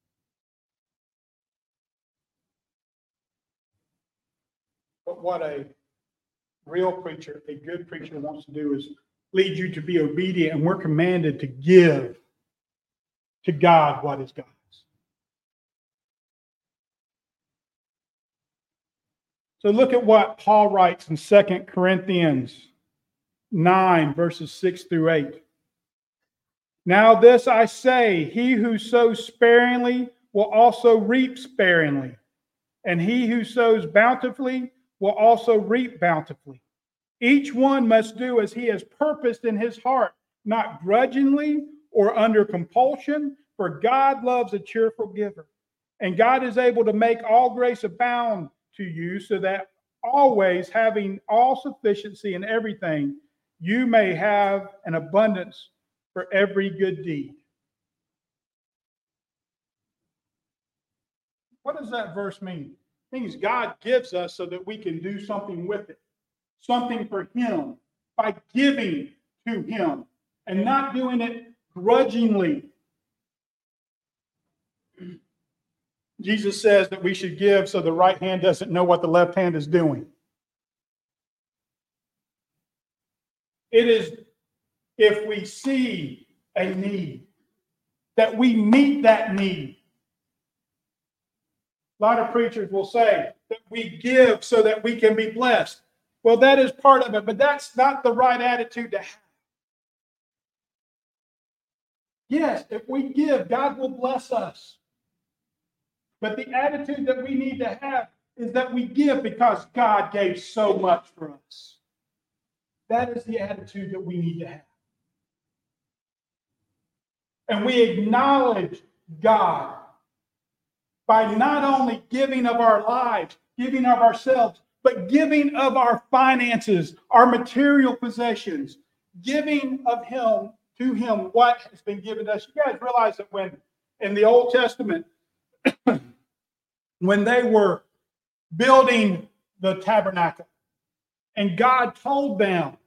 But what a real preacher, a good preacher wants to do is lead you to be obedient, and we're commanded to give to God what is God's. So look at what Paul writes in Second Corinthians nine, verses six through eight. Now this I say, he who sows sparingly will also reap sparingly, and he who sows bountifully will also reap bountifully. Each one must do as he has purposed in his heart, not grudgingly or under compulsion, for God loves a cheerful giver. And God is able to make all grace abound to you, so that always having all sufficiency in everything, you may have an abundance for every good deed. What does that verse mean? It means God gives us so that we can do something with it, something for him, by giving to him and not doing it grudgingly. Jesus says that we should give so the right hand doesn't know what the left hand is doing. It is if we see a need, that we meet that need. A lot of preachers will say that we give so that we can be blessed. Well, that is part of it, but that's not the right attitude to have. Yes, if we give, God will bless us. But the attitude that we need to have is that we give because God gave so much for us. That is the attitude that we need to have. And we acknowledge God by not only giving of our lives, giving of ourselves, but giving of our finances, our material possessions, giving of Him to Him what has been given us. You guys realize that when in the Old Testament, when they were building the tabernacle, and God told them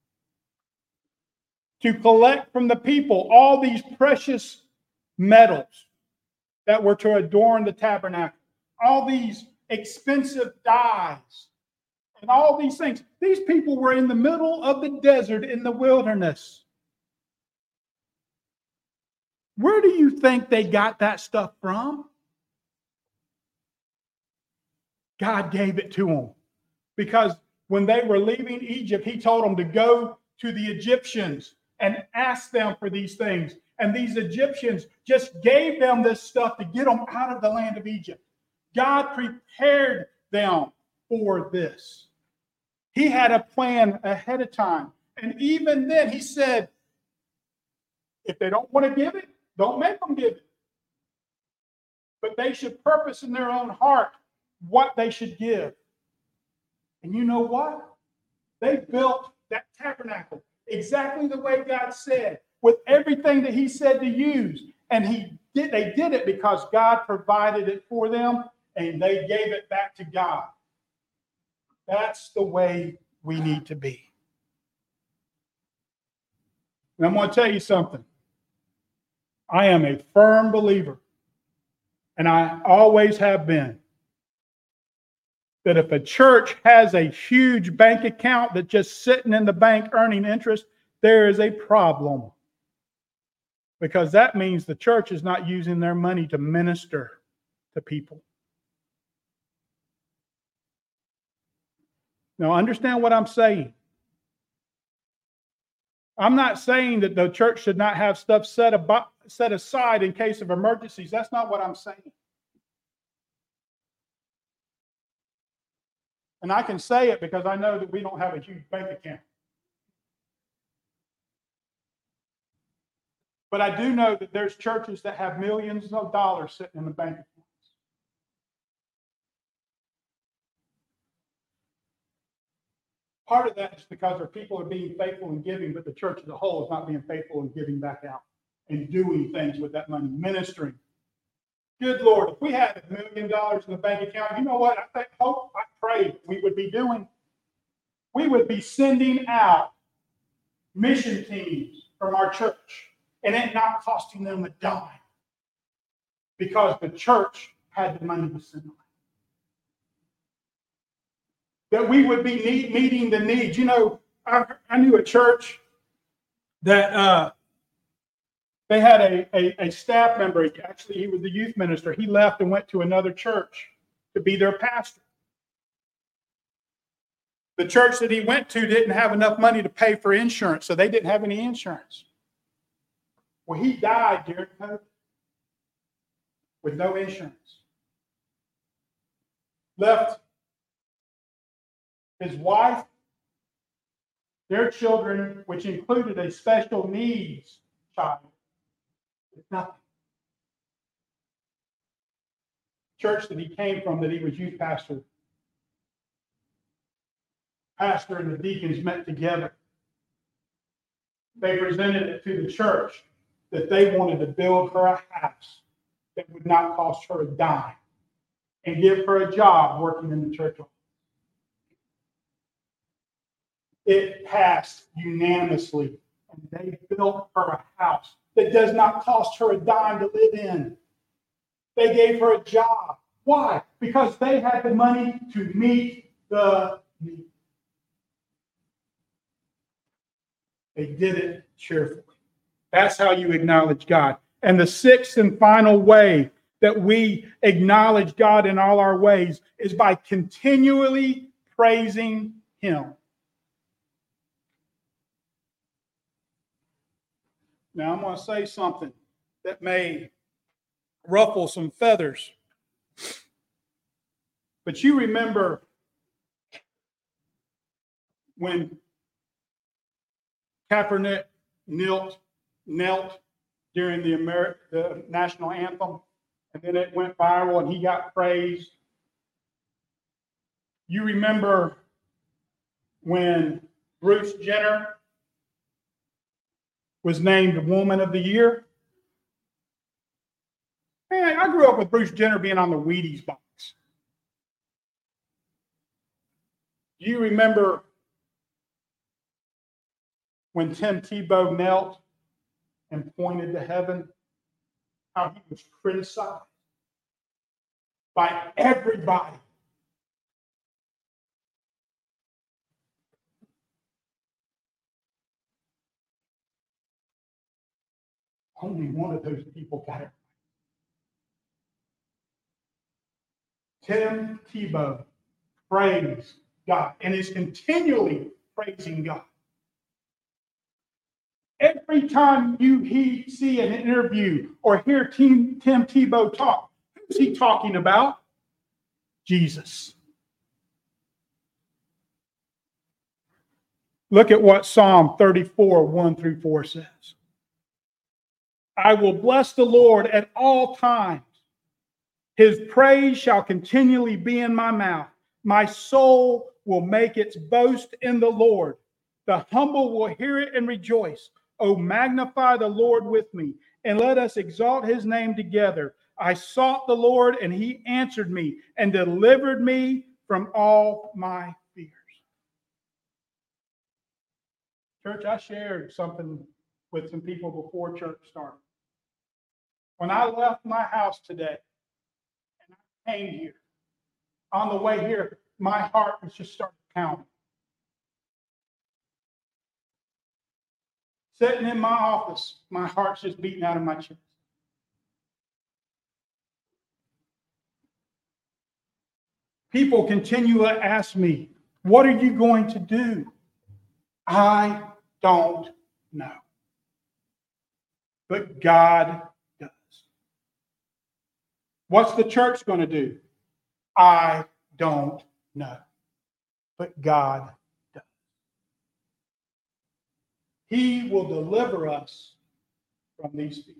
to collect from the people all these precious metals that were to adorn the tabernacle, all these expensive dyes, and all these things. These people were in the middle of the desert in the wilderness. Where do you think they got that stuff from? God gave it to them. Because when they were leaving Egypt, He told them to go to the Egyptians and ask them for these things. And these Egyptians just gave them this stuff to get them out of the land of Egypt. God prepared them for this. He had a plan ahead of time. And even then, He said, if they don't want to give it, don't make them give it. But they should purpose in their own heart what they should give. And you know what? They built that tabernacle exactly the way God said, with everything that He said to use. And he did, they did it because God provided it for them, and they gave it back to God. That's the way we need to be. And I'm going to tell you something. I am a firm believer, and I always have been, that if a church has a huge bank account that's just sitting in the bank earning interest, there is a problem. Because that means the church is not using their money to minister to people. Now, understand what I'm saying. I'm not saying that the church should not have stuff set, about, set aside in case of emergencies. That's not what I'm saying. And I can say it because I know that we don't have a huge bank account. But I do know that there's churches that have millions of dollars sitting in the bank accounts. Part of that is because our people are being faithful in giving, but the church as a whole is not being faithful in giving back out and doing things with that money, ministering. Good Lord, if we had a million dollars in the bank account, you know what? I think, hope, I pray we would be doing. We would be sending out mission teams from our church, and it not costing them a dime, because the church had the money to send them. That we would be need, meeting the needs. You know, I, I knew a church that uh, they had a, a, a staff member. Actually, he was the youth minister. He left and went to another church to be their pastor. The church that he went to didn't have enough money to pay for insurance, so they didn't have any insurance. Well, he died during COVID with no insurance. Left his wife, their children, which included a special needs child, with nothing. Church that he came from, that he was youth pastor, pastor and the deacons met together. They presented it to the church that they wanted to build her a house that would not cost her a dime and give her a job working in the church. It passed unanimously, and they built her a house that does not cost her a dime to live in. They gave her a job. Why? Because they had the money to meet the need. They did it cheerfully. That's how you acknowledge God. And the sixth and final way that we acknowledge God in all our ways is by continually praising Him. Now, I'm going to say something that may ruffle some feathers. But you remember when Kaepernick knelt, knelt during the, Ameri- the national anthem, and then it went viral and he got praised. You remember when Bruce Jenner was named Woman of the Year? Man, I grew up with Bruce Jenner being on the Wheaties box. Do you remember when Tim Tebow knelt and pointed to heaven, how he was criticized by everybody? Only one of those people got it. Tim Tebow praised God and is continually praising God. Every time you he, see an interview or hear Tim, Tim Tebow talk, who's he talking about? Jesus. Look at what Psalm thirty-four, one through four says. I will bless the Lord at all times. His praise shall continually be in my mouth. My soul will make its boast in the Lord. The humble will hear it and rejoice. Oh, magnify the Lord with me, and let us exalt his name together. I sought the Lord, and he answered me and delivered me from all my fears. Church, I shared something with some people before church started. When I left my house today and I came here, on the way here, my heart was just starting pounding. Sitting in my office, my heart's just beating out of my chest. People continue to ask me, what are you going to do? I don't know. But God does. What's the church going to do? I don't know. But God does. He will deliver us from these fears.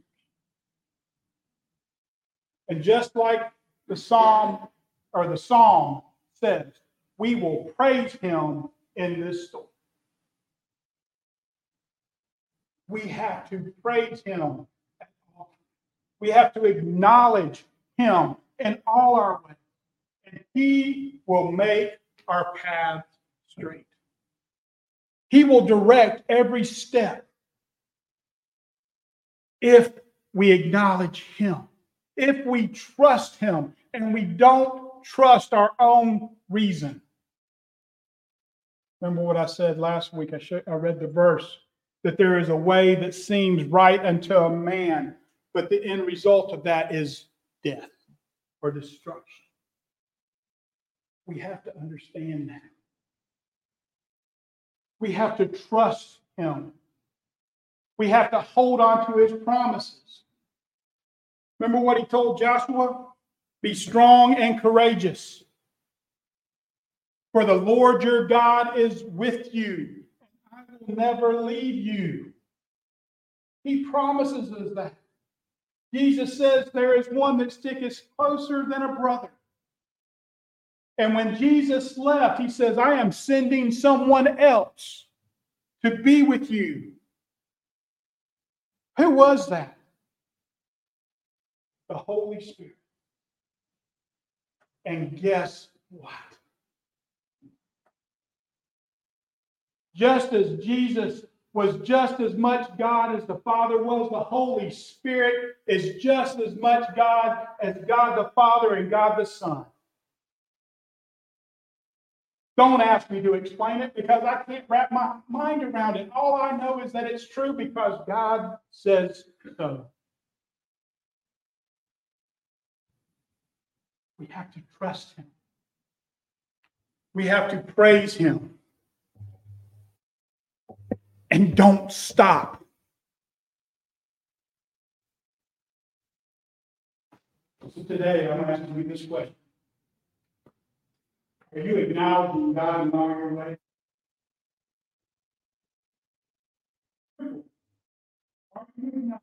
And just like the psalm or the psalm says, we will praise him in this storm. We have to praise him. We have to acknowledge him in all our ways. And he will make our paths straight. He will direct every step if we acknowledge him, if we trust him, and we don't trust our own reason. Remember what I said last week? I, should, I read the verse that there is a way that seems right unto a man, but the end result of that is death or destruction. We have to understand that. We have to trust him. We have to hold on to his promises. Remember what he told Joshua? Be strong and courageous. For the Lord your God is with you. I will never leave you. He promises us that. Jesus says there is one that sticketh closer than a brother. And when Jesus left, he says, I am sending someone else to be with you. Who was that? The Holy Spirit. And guess what? Just as Jesus was just as much God as the Father was, the Holy Spirit is just as much God as God the Father and God the Son. Don't ask me to explain it because I can't wrap my mind around it. All I know is that it's true because God says so. We have to trust him. We have to praise him. And don't stop. So today, I'm asking you this question. Are you acknowledging God in all your ways? Are you acknowledging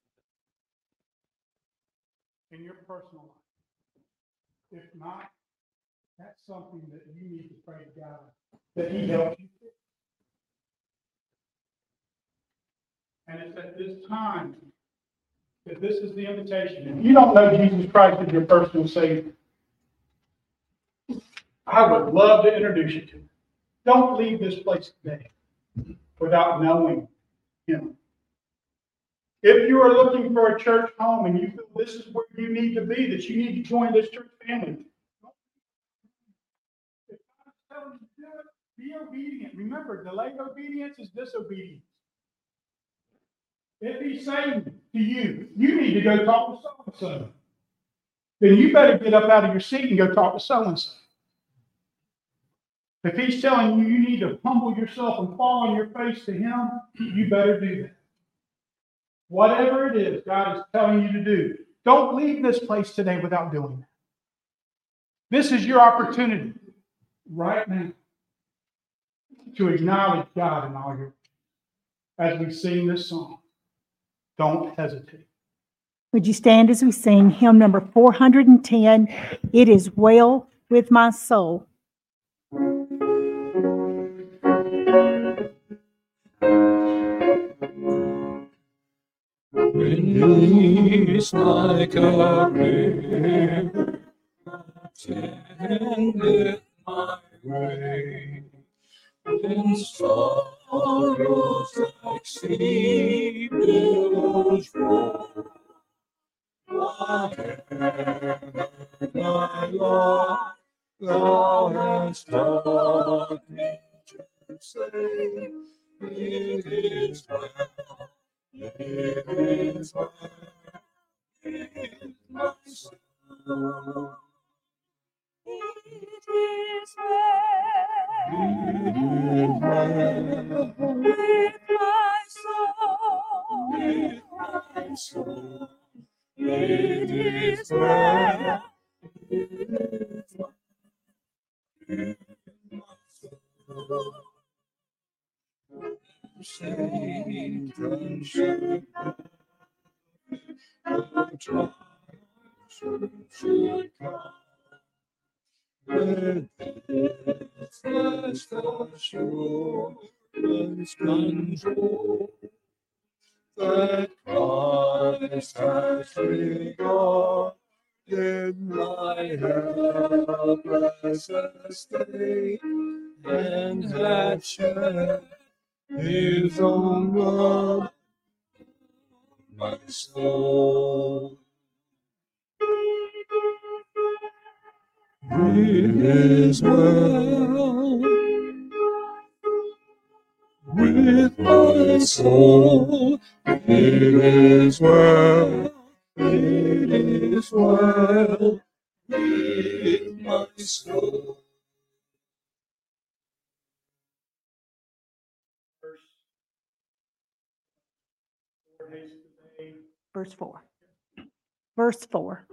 in your personal life? If not, that's something that you need to pray to God that he helps you fix. And it's at this time that this is the invitation. If you don't know Jesus Christ as your personal Savior, I would love to introduce you to him. Don't leave this place today without knowing him. If you are looking for a church home and you feel this is where you need to be, that you need to join this church family, if God's telling you to do it, be obedient. Remember, delayed obedience is disobedience. If he's saying to you, you need to go talk to so-and-so, then you better get up out of your seat and go talk to so-and-so. If he's telling you you need to humble yourself and fall on your face to him, you better do that. Whatever it is God is telling you to do, don't leave this place today without doing that. This is your opportunity right now to acknowledge God in all your ways. As we sing this song, don't hesitate. Would you stand as we sing hymn number four hundred ten, It Is Well With My Soul? Release like a river, attendeth my way. When sorrows like sea billows roll, whatever my lot, thou hast taught me to say, it is well, it is well with my soul. It is well It is well with my soul. with my soul. It is well, it is well with my soul. Satan should come, the trials should come. With its last assurance control, that Christ has regarded my helpless estate, and hath shed his own blood on my soul. It is well with my soul. It is well. It is well with my soul. Verse four. Verse four.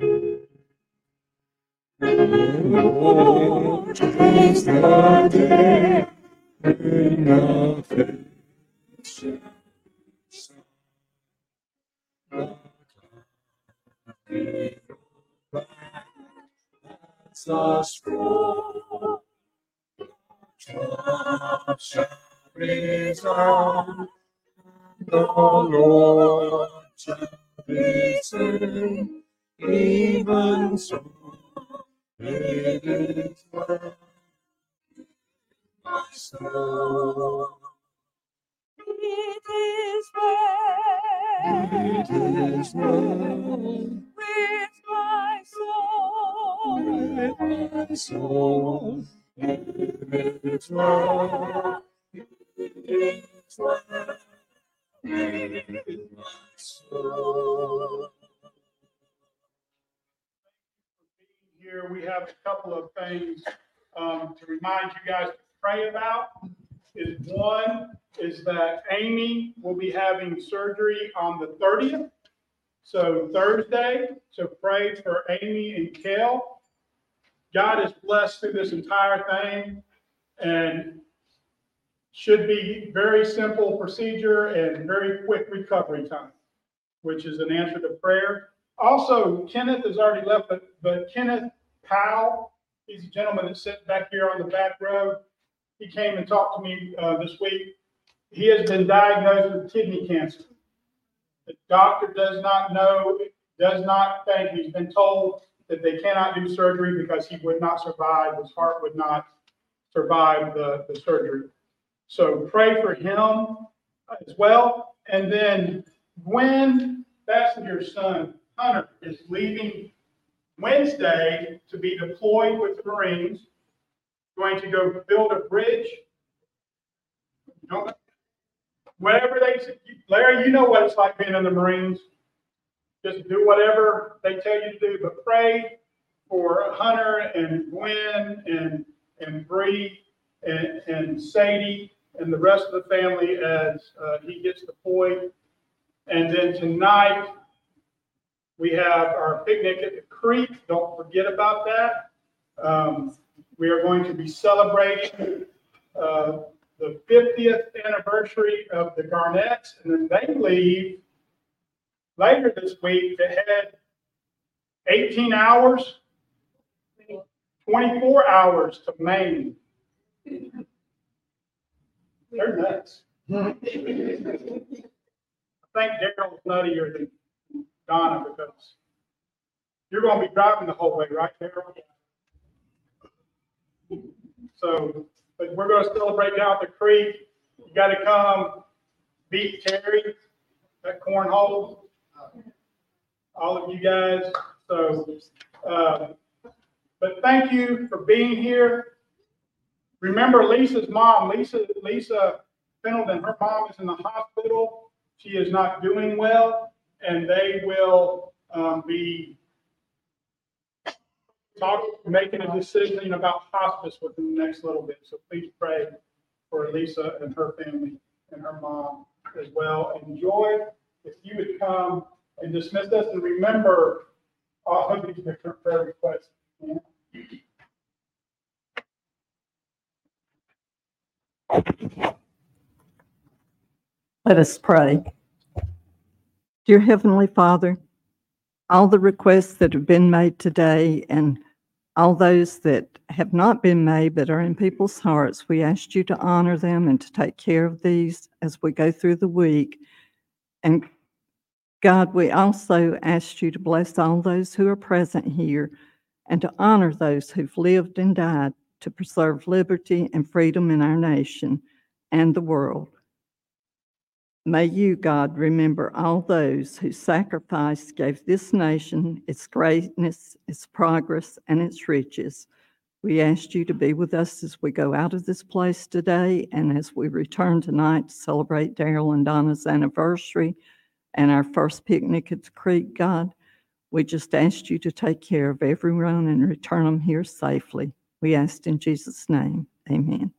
Oh, tis the day when nothing shall stop. The cloud as the scroll, trump shall resound, the Lord shall descend, even so. It is well with my soul. It is well It is well with my soul. with my soul. It is well. It is well with my soul. Here we have a couple of things um, to remind you guys to pray about. Is one is that Amy will be having surgery on the thirtieth, so Thursday. So pray for Amy and Kel. God is blessed through this entire thing, and should be very simple procedure and very quick recovery time, which is an answer to prayer. Also, Kenneth has already left, but, but Kenneth Powell, he's a gentleman that's sitting back here on the back row. He came and talked to me uh, this week. He has been diagnosed with kidney cancer. The doctor does not know, does not think, he's been told that they cannot do surgery because he would not survive, his heart would not survive the, the surgery. So pray for him as well. And then Gwen, that's your son, Hunter, is leaving Wednesday to be deployed with the Marines, going to go build a bridge. You know, whatever they, Larry, you know what it's like being in the Marines. Just do whatever they tell you to do, but pray for Hunter and Gwen and, and Bree and, and Sadie and the rest of the family as uh, he gets deployed. And then tonight, we have our picnic at the creek. Don't forget about that. Um, we are going to be celebrating uh, the fiftieth anniversary of the Garnetts, and then they leave later this week to head eighteen hours, twenty-four hours to Maine. They're nuts. I think Daryl's nuttier than Donna because you're going to be driving the whole way, right, Daryl? So, but we're going to celebrate down at the creek. You got to come beat Terry at cornhole. All of you guys. So, uh, but thank you for being here. Remember Lisa's mom, Lisa, Lisa Pendleton, her mom is in the hospital. She is not doing well, and they will um, be talking, making a decision about hospice within the next little bit. So please pray for Lisa and her family and her mom as well. Enjoy. If you would come and dismiss us, and remember all of these different prayer requests. Yeah. Let us pray. Dear Heavenly Father, all the requests that have been made today and all those that have not been made but are in people's hearts, we ask you to honor them and to take care of these as we go through the week. And God, we also ask you to bless all those who are present here and to honor those who've lived and died to preserve liberty and freedom in our nation and the world. May you, God, remember all those whose sacrifice gave this nation its greatness, its progress, and its riches. We ask you to be with us as we go out of this place today and as we return tonight to celebrate Daryl and Donna's anniversary and our first picnic at the creek, God. We just asked you to take care of everyone and return them here safely. We ask in Jesus' name, amen.